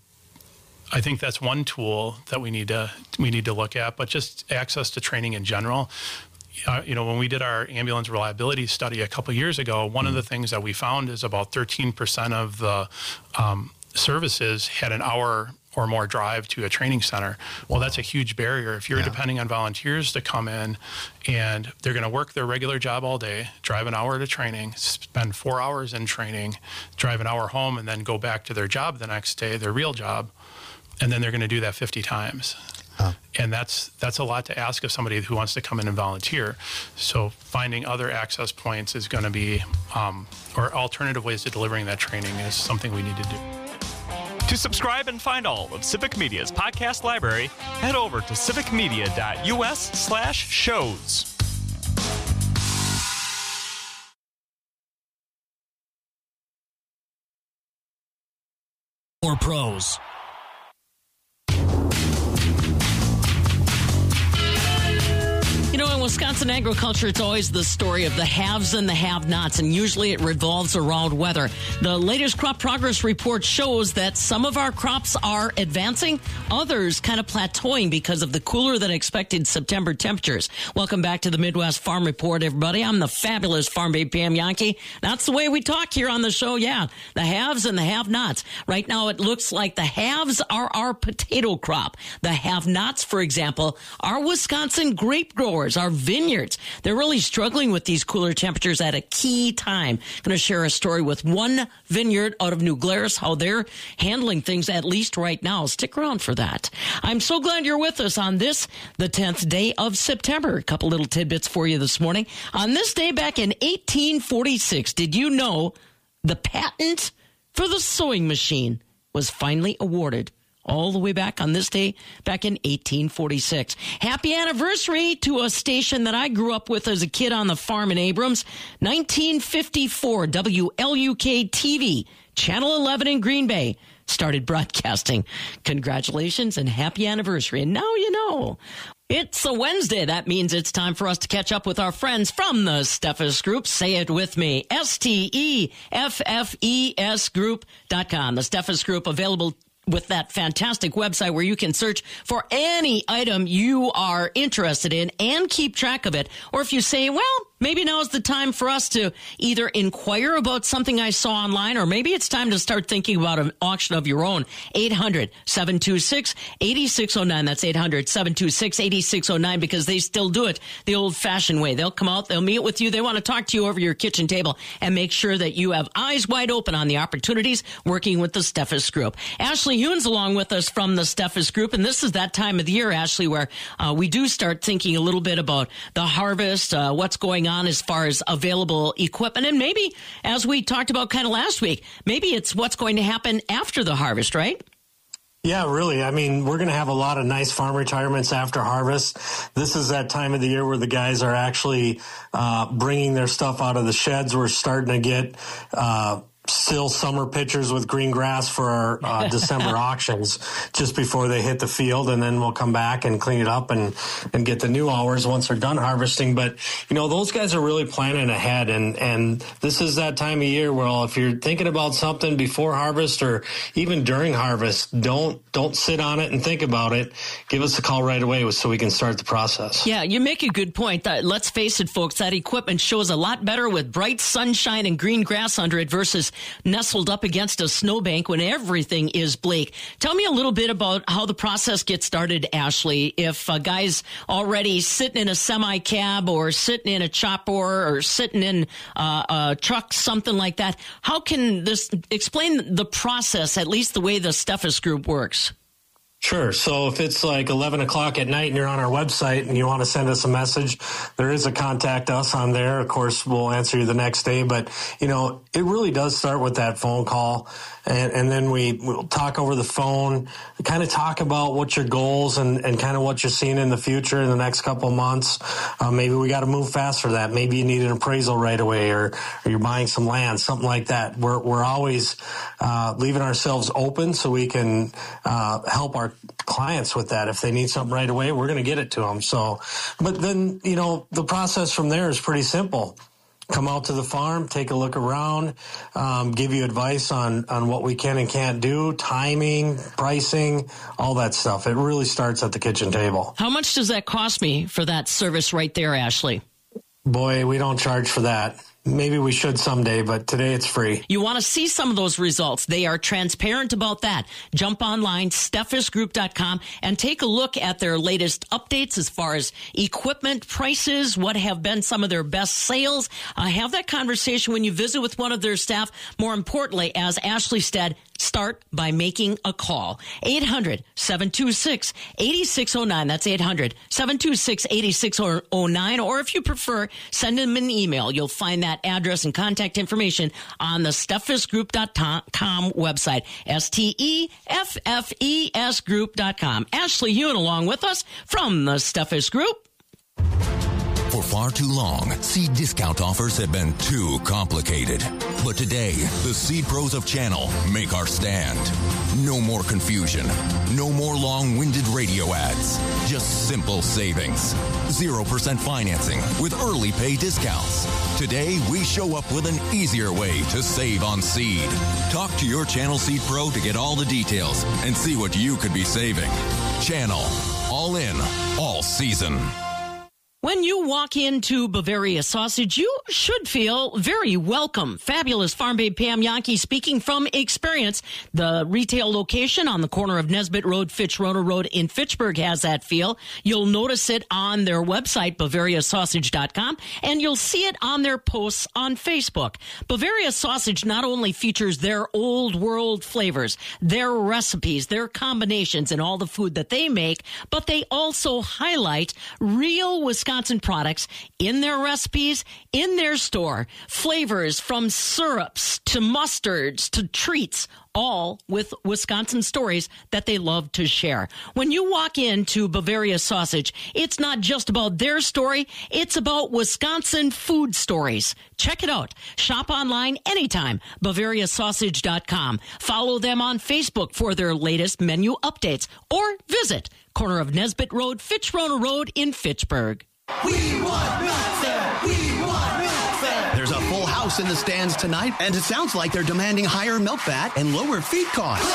I think that's one tool that we need to look at, but just access to training in general. when we did our ambulance reliability study a couple of years ago, one of the things that we found is about 13% of the services had an hour or more drive to a training center. Well, that's a huge barrier. If you're depending on volunteers to come in and they're going to work their regular job all day, drive an hour to training, spend 4 hours in training, drive an hour home, and then go back to their job the next day, their real job, and then they're going to do that 50 times. And that's a lot to ask of somebody who wants to come in and volunteer. So finding other access points is going to be, or alternative ways to delivering that training is something we need to do. To subscribe and find all of Civic Media's podcast library, head over to civicmedia.us/shows. Or pros. You know, in Wisconsin agriculture, it's always the story of the haves and the have-nots, and usually it revolves around weather. The latest crop progress report shows that some of our crops are advancing, others kind of plateauing because of the cooler than expected September temperatures. Welcome back to the Midwest Farm Report, everybody. I'm the fabulous Farm Babe Pam Yankee. That's the way we talk here on the show, yeah. The haves and the have-nots. Right now, it looks like the haves are our potato crop. The have-nots, for example, are Wisconsin grape growers, our vineyards. They're really struggling with these cooler temperatures at a key time. Going to share a story with one vineyard out of New Glarus, how they're handling things, at least right now. Stick around for that. I'm so glad you're with us on this, the 10th day of September. A couple little tidbits for you this morning. On this day back in 1846, did you know the patent for the sewing machine was finally awarded? All the way back on this day, back in 1846. Happy anniversary to a station that I grew up with as a kid on the farm in Abrams. 1954, WLUK-TV, Channel 11 in Green Bay, started broadcasting. Congratulations and happy anniversary. And now you know. It's a Wednesday. That means it's time for us to catch up with our friends from the Steffes Group. Say it with me. STEFFES Group.com. The Steffes Group, available with that fantastic website where you can search for any item you are interested in and keep track of it. Or if you say, well, maybe now is the time for us to either inquire about something I saw online, or maybe it's time to start thinking about an auction of your own. 800-726-8609. That's 800-726-8609, because they still do it the old-fashioned way. They'll come out, they'll meet with you, they want to talk to you over your kitchen table and make sure that you have eyes wide open on the opportunities working with the Steffes Group. Ashley Huon's along with us from the Steffes Group, and this is that time of the year, Ashley, where we do start thinking a little bit about the harvest, what's going on as far as available equipment, and maybe, as we talked about kind of last week, maybe it's what's going to happen after the harvest, right? Yeah, really. I mean, we're going to have a lot of nice farm retirements after harvest. This is that time of the year where the guys are actually bringing their stuff out of the sheds. We're starting to get still summer pictures with green grass for our December auctions just before they hit the field, and then we'll come back and clean it up and get the new hours once they're done harvesting. But, you know, those guys are really planning ahead, and this is that time of year where, well, if you're thinking about something before harvest or even during harvest, don't sit on it and think about it. Give us a call right away so we can start the process. Yeah, you make a good point. Let's face it, folks, that equipment shows a lot better with bright sunshine and green grass under it versus nestled up against a snowbank when everything is bleak. Tell me a little bit about how the process gets started, Ashley. If a guy's already sitting in a semi-cab or sitting in a chopper or sitting in a truck, something like that, how can this explain the process, at least the way the Steffes Group works? Sure. So if it's like 11 o'clock at night and you're on our website and you want to send us a message, there is a contact us on there. Of course, we'll answer you the next day. But, you know, it really does start with that phone call. And then we'll talk over the phone, kind of talk about what your goals and kind of what you're seeing in the future in the next couple of months. Maybe we got to move fast for that. Maybe you need an appraisal right away, or you're buying some land, something like that. We're always leaving ourselves open so we can help our clients with that. If they need something right away, we're going to get it to them. So, but then, you know, the process from there is pretty simple. come out to the farm, take a look around, give you advice on what we can and can't do, timing, pricing, all that stuff. It really starts at the kitchen table. How much does that cost me for that service right there, Ashley? Boy, we don't charge for that. Maybe we should someday, but today it's free. You want to see some of those results. They are transparent about that. Jump online, steffisgroup.com, and take a look at their latest updates as far as equipment prices, what have been some of their best sales. Have that conversation when you visit with one of their staff. More importantly, as Ashley said, start by making a call. 800-726-8609. That's 800-726-8609. Or if you prefer, send them an email. You'll find that address and contact information on the steffisgroup.com website. STEFFES group.com. Ashley Hewen along with us from the Steffis Group. For far too long, seed discount offers have been too complicated. But today, the Seed Pros of Channel make our stand. No more confusion. No more long-winded radio ads. Just simple savings. 0% financing with early pay discounts. Today, we show up with an easier way to save on seed. Talk to your Channel Seed Pro to get all the details and see what you could be saving. Channel. All in. All season. When you walk into Bavaria Sausage, you should feel very welcome. Fabulous Farm Babe Pam Yankee speaking from experience. The retail location on the corner of Nesbitt Road, Fitch-Roner Road in Fitchburg has that feel. You'll notice it on their website, BavariaSausage.com, and you'll see it on their posts on Facebook. Bavaria Sausage not only features their old world flavors, their recipes, their combinations, and all the food that they make, but they also highlight real Wisconsin products in their recipes, in their store. Flavors from syrups to mustards to treats, all with Wisconsin stories that they love to share. When you walk into Bavaria Sausage, it's not just about their story, it's about Wisconsin food stories. Check it out. Shop online anytime, BavariaSausage.com. Follow them on Facebook for their latest menu updates, or visit corner of Nesbitt Road, Fitch-Roner Road in Fitchburg. We want milk fat! We want milk fat! There's a full house in the stands tonight, and it sounds like they're demanding higher milk fat and lower feed costs.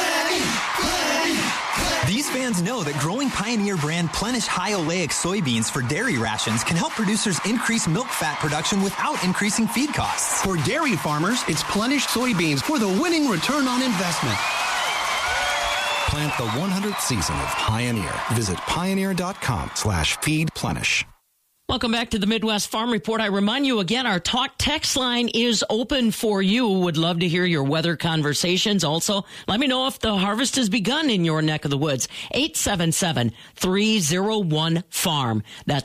These fans know that growing Pioneer brand Plenish high oleic soybeans for dairy rations can help producers increase milk fat production without increasing feed costs. For dairy farmers, it's Plenish soybeans for the winning return on investment. Plant the 100th season of Pioneer. Visit pioneer.com/feedplenish. Welcome back to the Midwest Farm Report. I remind you again, our talk text line is open for you. Would love to hear your weather conversations. Also, let me know if the harvest has begun in your neck of the woods. 877-301-FARM. That's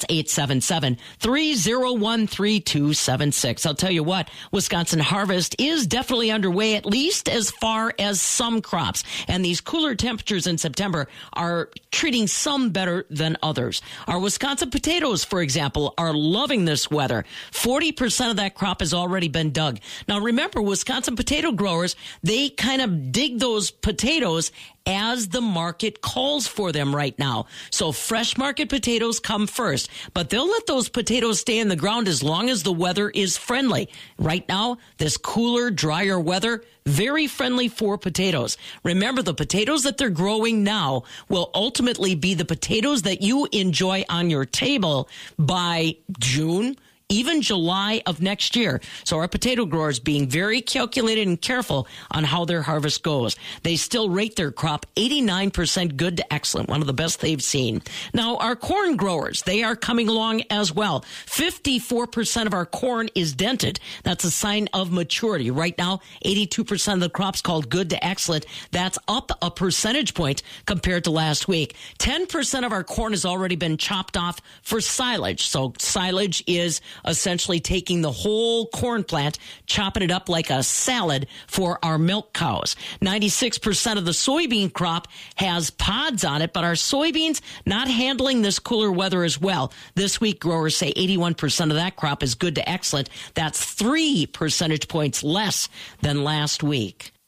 877-301-3276. I'll tell you what, Wisconsin harvest is definitely underway, at least as far as some crops. And these cooler temperatures in September are treating some better than others. Our Wisconsin potatoes, for example, are loving this weather. 40% of that crop has already been dug. Now, remember, Wisconsin potato growers, they kind of dig those potatoes as the market calls for them right now. So fresh market potatoes come first, but they'll let those potatoes stay in the ground as long as the weather is friendly. Right now, this cooler, drier weather, very friendly for potatoes. Remember, the potatoes that they're growing now will ultimately be the potatoes that you enjoy on your table by June, even July of next year. So our potato growers being very calculated and careful on how their harvest goes. They still rate their crop 89% good to excellent, one of the best they've seen. Now, our corn growers, they are coming along as well. 54% of our corn is dented. That's a sign of maturity. Right now, 82% of the crop's called good to excellent. That's up a percentage point compared to last week. 10% of our corn has already been chopped off for silage. So silage is essentially taking the whole corn plant, chopping it up like a salad for our milk cows. 96% of the soybean crop has pods on it, but our soybeans not handling this cooler weather as well. This week, growers say 81% of that crop is good to excellent. That's 3 percentage points less than last week.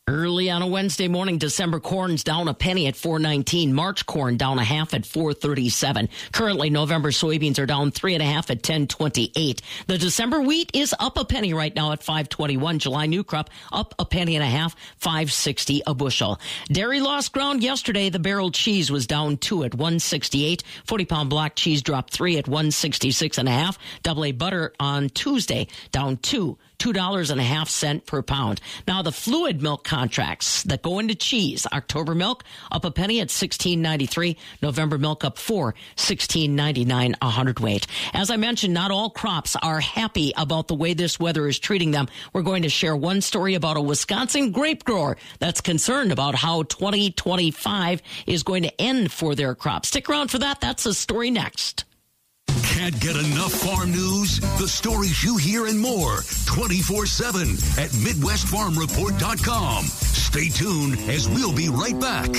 Early on a Wednesday morning, December corn's down a penny at $4.19. March corn down a half at $4.37. Currently, November soybeans are down 3.5 at $10.28. The December wheat is up a penny right now at $5.21. July new crop up a penny and a half, $5.60 a bushel. Dairy lost ground yesterday. The barrel cheese was down 2 at $1.68. 40-pound block cheese dropped 3 at $1.66.5. Double A butter on Tuesday down $2.50 per pound. Now the fluid milk contracts that go into cheese. October milk up a penny at $16.93. November milk up 4, $16.99 a hundredweight. As I mentioned, not all crops are happy about the way this weather is treating them. We're going to share one story about a Wisconsin grape grower that's concerned about how 2025 is going to end for their crops. Stick around for that. That's a story next. Can't get enough farm news? The stories you hear and more 24/7 at MidwestFarmReport.com. Stay tuned as we'll be right back.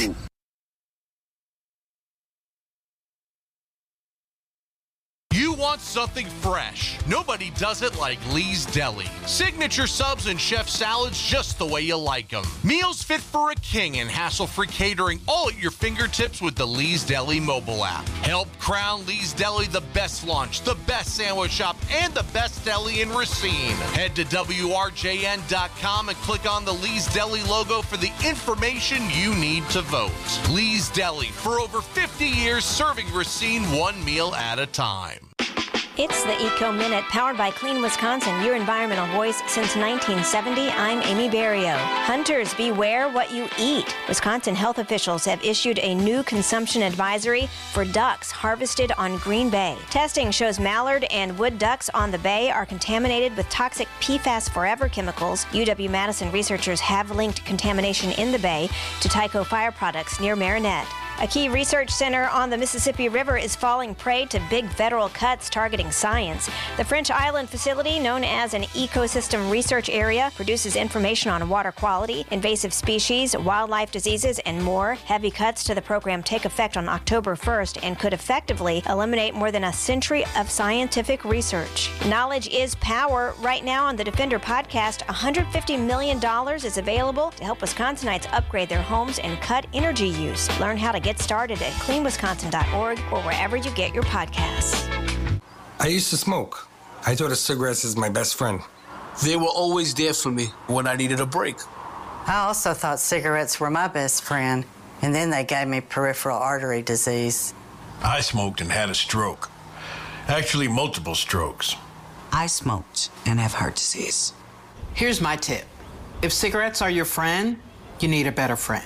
You want something fresh. Nobody does it like Lee's Deli. Signature subs and chef salads just the way you like them. Meals fit for a king and hassle-free catering all at your fingertips with the Lee's Deli mobile app. Help crown Lee's Deli the best lunch, the best sandwich shop, and the best deli in Racine. Head to WRJN.com and click on the Lee's Deli logo for the information you need to vote. Lee's Deli, for over 50 years serving Racine one meal at a time. It's the Eco Minute, powered by Clean Wisconsin, your environmental voice since 1970. I'm Amy Barrio. Hunters, beware what you eat. Wisconsin health officials have issued a new consumption advisory for ducks harvested on Green Bay. Testing shows mallard and wood ducks on the bay are contaminated with toxic PFAS Forever chemicals. UW-Madison researchers have linked contamination in the bay to Tyco fire products near Marinette. A key research center on the Mississippi River is falling prey to big federal cuts targeting science. The French Island facility, known as an ecosystem research area, produces information on water quality, invasive species, wildlife diseases, and more. Heavy cuts to the program take effect on October 1st and could effectively eliminate more than a century of scientific research. Knowledge is power. Right now on the Defender podcast, $150 million is available to help Wisconsinites upgrade their homes and cut energy use. Learn how to get started at cleanwisconsin.org or wherever you get your podcasts. I used to smoke. I thought of cigarettes as my best friend. They were always there for me when I needed a break. I also thought cigarettes were my best friend, and then they gave me peripheral artery disease. I smoked and had a stroke. Actually, multiple strokes. I smoked and have heart disease. Here's my tip. If cigarettes are your friend, you need a better friend.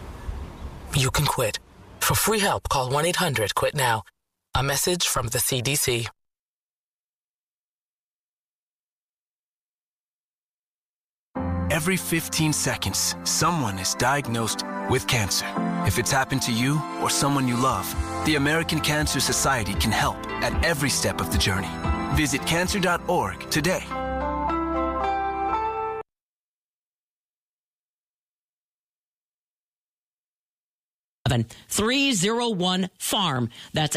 You can quit. For free help, call 1-800-QUIT-NOW. A message from the CDC. Every 15 seconds, someone is diagnosed with cancer. If it's happened to you or someone you love, the American Cancer Society can help at every step of the journey. Visit cancer.org today. 301-FARM. That's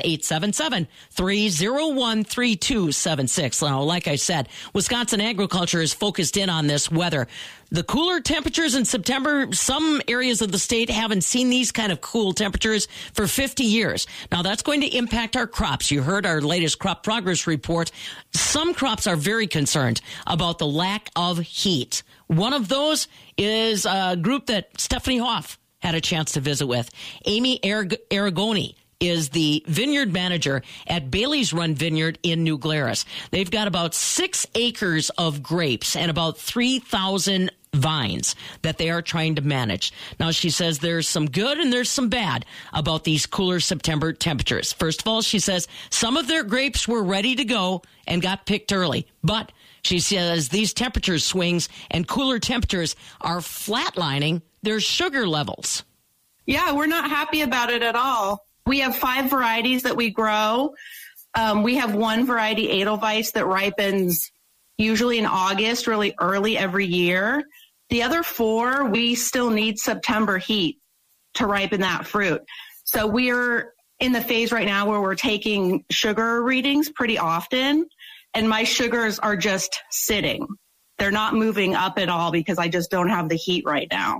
877-301-3276. Now, like I said, Wisconsin agriculture is focused in on this weather. The cooler temperatures in September, some areas of the state haven't seen these kind of cool temperatures for 50 years. Now, that's going to impact our crops. You heard our latest crop progress report. Some crops are very concerned about the lack of heat. One of those is a group that Stephanie Hoff had a chance to visit with. Amy Aragoni is the vineyard manager at Bailey's Run Vineyard in New Glarus. They've got about 6 acres of grapes and about 3,000 vines that they are trying to manage. Now, she says there's some good and there's some bad about these cooler September temperatures. First of all, she says some of their grapes were ready to go and got picked early, but she says these temperature swings and cooler temperatures are flatlining their sugar levels. Yeah, we're not happy about it at all. We have 5 varieties that we grow. We have one variety, Edelweiss, that ripens usually in August, really early every year. The other 4, we still need September heat to ripen that fruit. So we're in the phase right now where we're taking sugar readings pretty often, and my sugars are just sitting. They're not moving up at all because I just don't have the heat right now.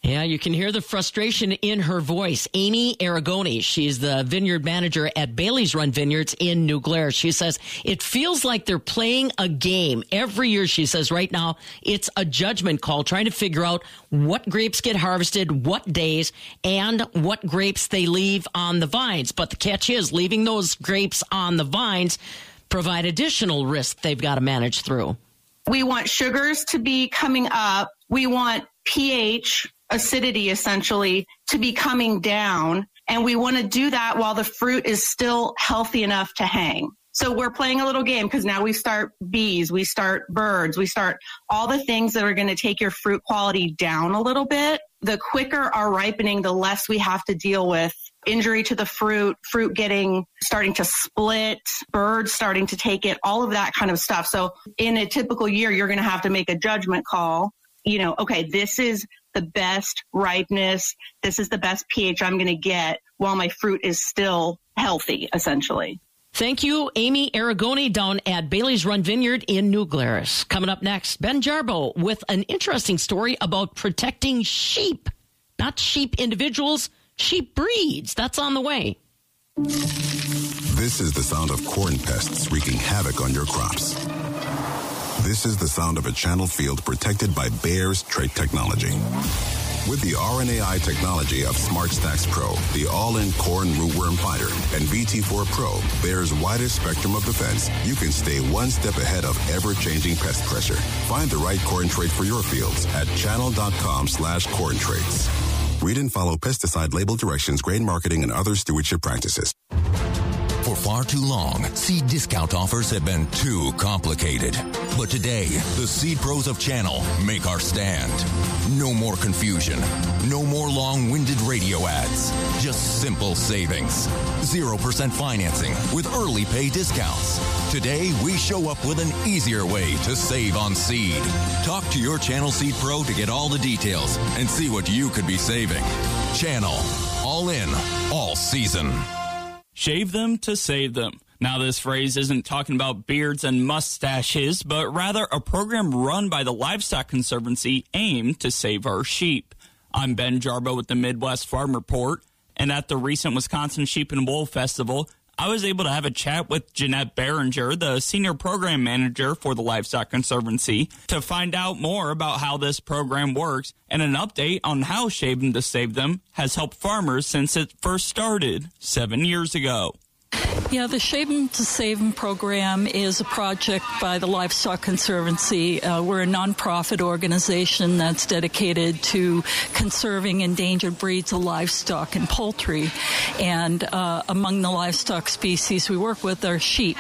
Yeah, you can hear the frustration in her voice. Amy Aragoni, she's the vineyard manager at Bailey's Run Vineyards in New Glarus. She says, it feels like they're playing a game. Every year, she says, right now, it's a judgment call, trying to figure out what grapes get harvested, what days, and what grapes they leave on the vines. But the catch is, leaving those grapes on the vines provide additional risk they've got to manage through. We want sugars to be coming up. We want pH, acidity essentially, to be coming down. And we want to do that while the fruit is still healthy enough to hang. So we're playing a little game because now we start bees, we start birds, we start all the things that are going to take your fruit quality down a little bit. The quicker our ripening, the less we have to deal with injury to the fruit starting to split, birds starting to take it, all of that kind of stuff. So in a typical year, you're going to have to make a judgment call. Okay, this is the best ripeness. This is the best pH I'm going to get while my fruit is still healthy, essentially. Thank you, Amy Aragoni down at Bailey's Run Vineyard in New Glarus. Coming up next, Ben Jarbo with an interesting story about protecting sheep. Not sheep individuals, sheep breeds. That's on the way. This is the sound of corn pests wreaking havoc on your crops. This is the sound of a channel field protected by Bayer's trait technology. With the RNAi technology of SmartStax Pro, the all-in corn rootworm fighter, and BT4 Pro, Bayer's widest spectrum of defense, you can stay one step ahead of ever-changing pest pressure. Find the right corn trait for your fields at channel.com/corn traits. Read and follow pesticide label directions, grain marketing, and other stewardship practices. For far too long, seed discount offers have been too complicated. But today, the Seed Pros of Channel make our stand. No more confusion. No more long-winded radio ads. Just simple savings. 0% financing with early pay discounts. Today, we show up with an easier way to save on seed. Talk to your Channel Seed Pro to get all the details and see what you could be saving. Channel. All in. All season. Shave them to save them. Now, this phrase isn't talking about beards and mustaches, but rather a program run by the Livestock Conservancy aimed to save our sheep. I'm Ben Jarbo with the Midwest Farm Report, and at the recent Wisconsin Sheep and Wool Festival, I was able to have a chat with Jeanette Behringer, the Senior Program Manager for the Livestock Conservancy, to find out more about how this program works and an update on how Shave Them to Save Them has helped farmers since it first started 7 years ago. Yeah, the Shave Them to Save Them program is a project by the Livestock Conservancy. We're a nonprofit organization that's dedicated to conserving endangered breeds of livestock and poultry. And among the livestock species we work with are sheep.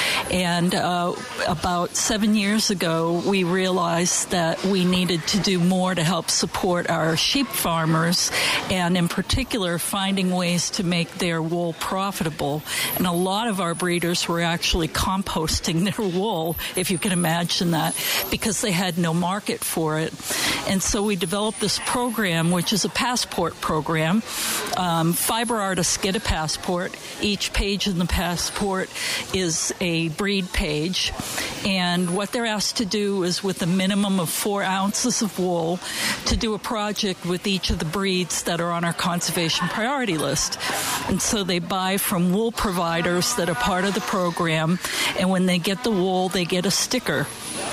And about 7 years ago, we realized that we needed to do more to help support our sheep farmers, and in particular, finding ways to make their wool profitable. And a lot of our breeders were actually composting their wool, if you can imagine that, because they had no market for it. And so we developed this program, which is a passport program. Fiber artists get a passport. Each page in the passport is a breed page. And what they're asked to do is, with a minimum of 4 ounces of wool, to do a project with each of the breeds that are on our conservation priority list. And so they buy from wool providers that are part of the program, and when they get the wool, they get a sticker.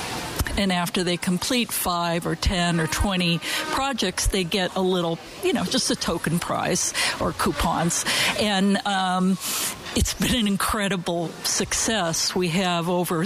And after they complete 5 or 10 or 20 projects, they get a little, just a token prize or coupons. And it's been an incredible success. We have over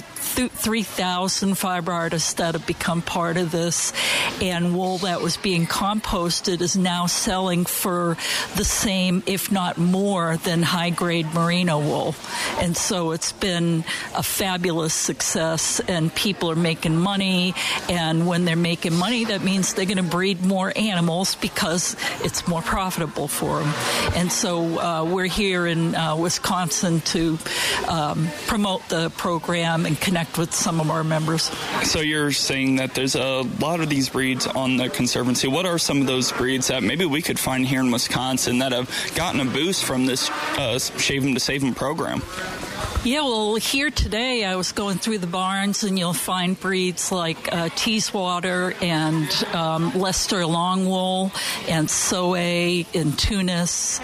3,000 fiber artists that have become part of this, and wool that was being composted is now selling for the same, if not more, than high-grade merino wool. And so it's been a fabulous success, and people are making money, and when they're making money, that means they're going to breed more animals because it's more profitable for them. And so we're here in Wisconsin Wisconsin to promote the program and connect with some of our members. So you're saying that there's a lot of these breeds on the Conservancy. What are some of those breeds that maybe we could find here in Wisconsin that have gotten a boost from this Shave 'em to Save 'em program? Yeah, well, here today I was going through the barns, and you'll find breeds like Teeswater and Leicester Longwool and Soay and Tunis.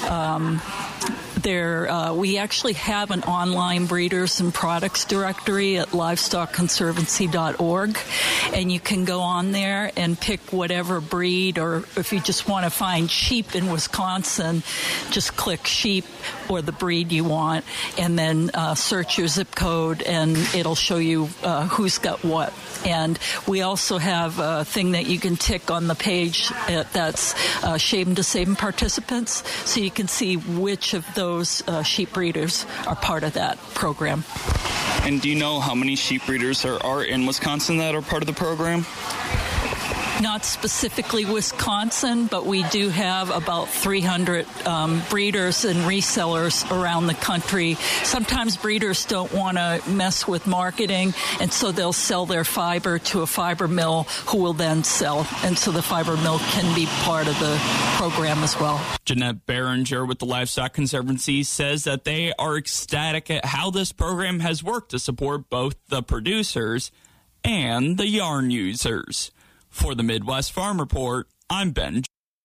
We actually have an online breeders and products directory at livestockconservancy.org, and you can go on there and pick whatever breed, or if you just want to find sheep in Wisconsin, just click sheep or the breed you want, and then search your zip code, and it'll show you who's got what. And we also have a thing that you can tick on the page that's Shave 'em to Save 'em participants, so you can see which of those sheep breeders are part of that program. And do you know how many sheep breeders there are in Wisconsin that are part of the program? Not specifically Wisconsin, but we do have about 300 breeders and resellers around the country. Sometimes breeders don't want to mess with marketing, and so they'll sell their fiber to a fiber mill who will then sell. And so the fiber mill can be part of the program as well. Jeanette Behringer with the Livestock Conservancy says that they are ecstatic at how this program has worked to support both the producers and the yarn users. For the Midwest Farm Report, I'm Ben.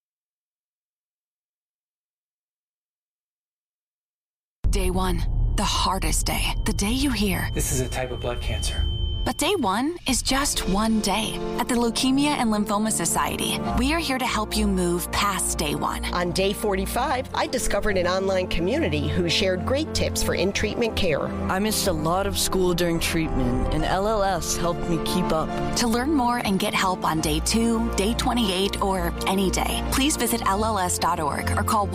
Day one, the hardest day. The day you hear, "This is a type of blood cancer." But day one is just one day. At the Leukemia and Lymphoma Society, we are here to help you move past day one. On day 45, I discovered an online community who shared great tips for in-treatment care. I missed a lot of school during treatment, and LLS helped me keep up. To learn more and get help on day 2, day 28, or any day, please visit LLS.org or call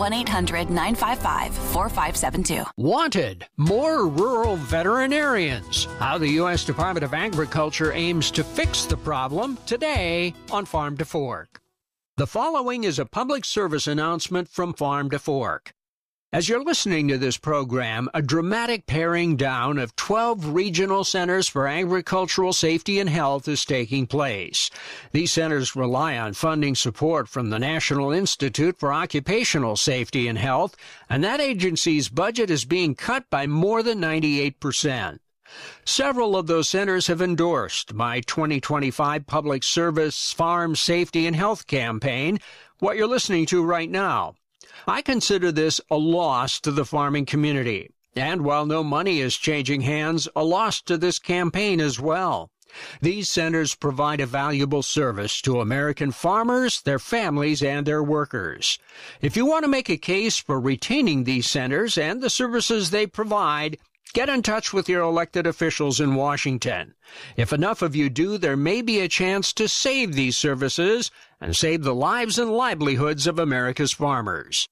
1-800-955-4572. Wanted, more rural veterinarians. How the U.S. Department of Agriculture aims to fix the problem today on Farm to Fork. The following is a public service announcement from Farm to Fork. As you're listening to this program, a dramatic paring down of 12 regional centers for agricultural safety and health is taking place. These centers rely on funding support from the National Institute for Occupational Safety and Health, and that agency's budget is being cut by more than 98%. Several of those centers have endorsed my 2025 Public Service Farm Safety and Health campaign, what you're listening to right now. I consider this a loss to the farming community, and while no money is changing hands, a loss to this campaign as well. These centers provide a valuable service to American farmers, their families, and their workers. If you want to make a case for retaining these centers and the services they provide, get in touch with your elected officials in Washington. If enough of you do, there may be a chance to save these services and save the lives and livelihoods of America's farmers.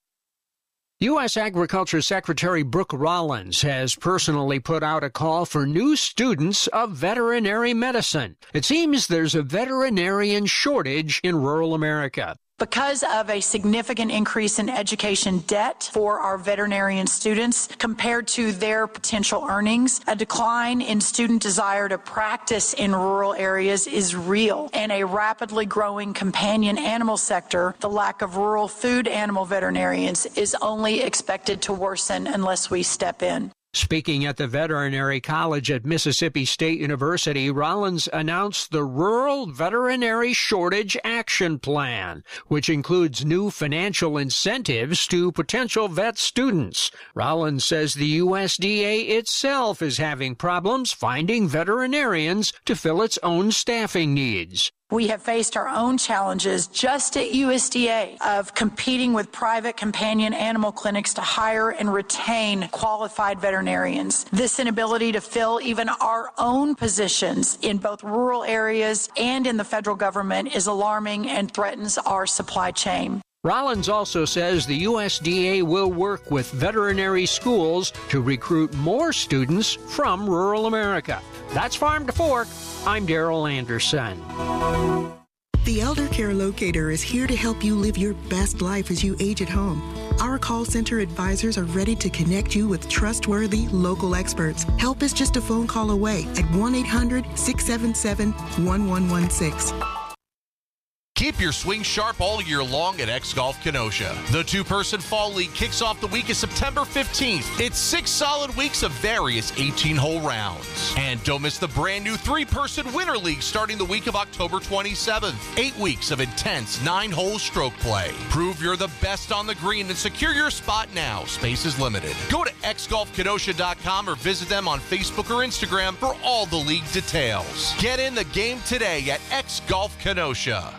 U.S. Agriculture Secretary Brooke Rollins has personally put out a call for new students of veterinary medicine. It seems there's a veterinarian shortage in rural America. Because of a significant increase in education debt for our veterinarian students compared to their potential earnings, a decline in student desire to practice in rural areas is real. And a rapidly growing companion animal sector, the lack of rural food animal veterinarians is only expected to worsen unless we step in. Speaking at the Veterinary College at Mississippi State University, Rollins announced the Rural Veterinary Shortage Action Plan, which includes new financial incentives to potential vet students. Rollins says the USDA itself is having problems finding veterinarians to fill its own staffing needs. We have faced our own challenges just at USDA of competing with private companion animal clinics to hire and retain qualified veterinarians. This inability to fill even our own positions in both rural areas and in the federal government is alarming and threatens our supply chain. Rollins also says the USDA will work with veterinary schools to recruit more students from rural America. That's Farm to Fork. I'm Darrell Anderson. The Elder Care Locator is here to help you live your best life as you age at home. Our call center advisors are ready to connect you with trustworthy local experts. Help is just a phone call away at 1-800-677-1116. Keep your swing sharp all year long at X Golf Kenosha. The two-person fall league kicks off the week of September 15th. It's 6 solid weeks of various 18-hole rounds. And don't miss the brand new three-person winter league starting the week of October 27th. 8 weeks of intense 9-hole stroke play. Prove you're the best on the green and secure your spot now. Space is limited. Go to xgolfkenosha.com or visit them on Facebook or Instagram for all the league details. Get in the game today at X Golf Kenosha.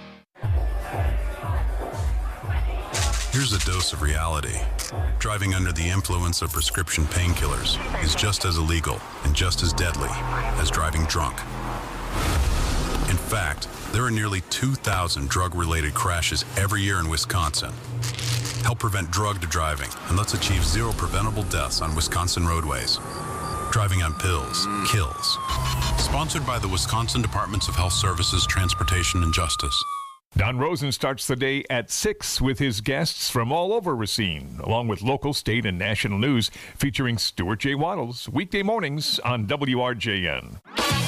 Here's a dose of reality. Driving under the influence of prescription painkillers is just as illegal and just as deadly as driving drunk. In fact, there are nearly 2,000 drug-related crashes every year in Wisconsin. Help prevent drug driving, and let's achieve 0 preventable deaths on Wisconsin roadways. Driving on pills kills. Sponsored by the Wisconsin Departments of Health Services, Transportation, and Justice. Don Rosen starts the day at 6 with his guests from all over Racine, along with local, state, and national news, featuring Stuart J. Waddles, weekday mornings on WRJN.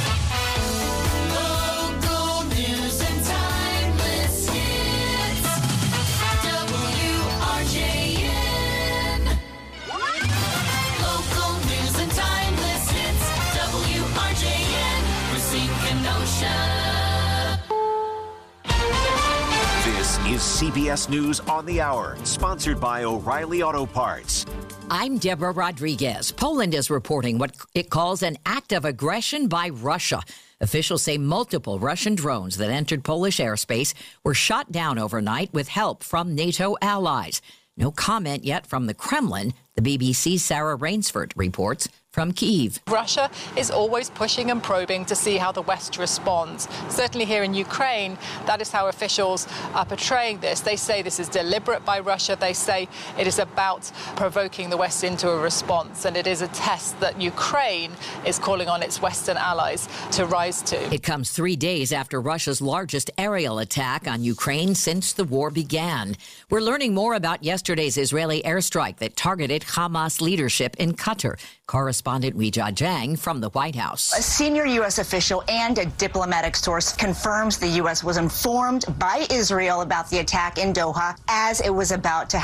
Local news and timeless hits. WRJN. Local news and timeless hits. WRJN. Racine, Kenosha. This is CBS News on the Hour, sponsored by O'Reilly Auto Parts. I'm Deborah Rodriguez. Poland is reporting what it calls an act of aggression by Russia. Officials say multiple Russian drones that entered Polish airspace were shot down overnight with help from NATO allies. No comment yet from the Kremlin. The BBC's Sarah Rainsford reports from Kyiv. Russia is always pushing and probing to see how the West responds. Certainly here in Ukraine, that is how officials are portraying this. They say this is deliberate by Russia. They say it is about provoking the West into a response. And it is a test that Ukraine is calling on its Western allies to rise to. It comes 3 days after Russia's largest aerial attack on Ukraine since the war began. We're learning more about yesterday's Israeli airstrike that targeted Hamas leadership in Qatar. Correspondent Weijia Jiang from the White House. A senior U.S. official and a diplomatic source confirms the U.S. was informed by Israel about the attack in Doha as it was about to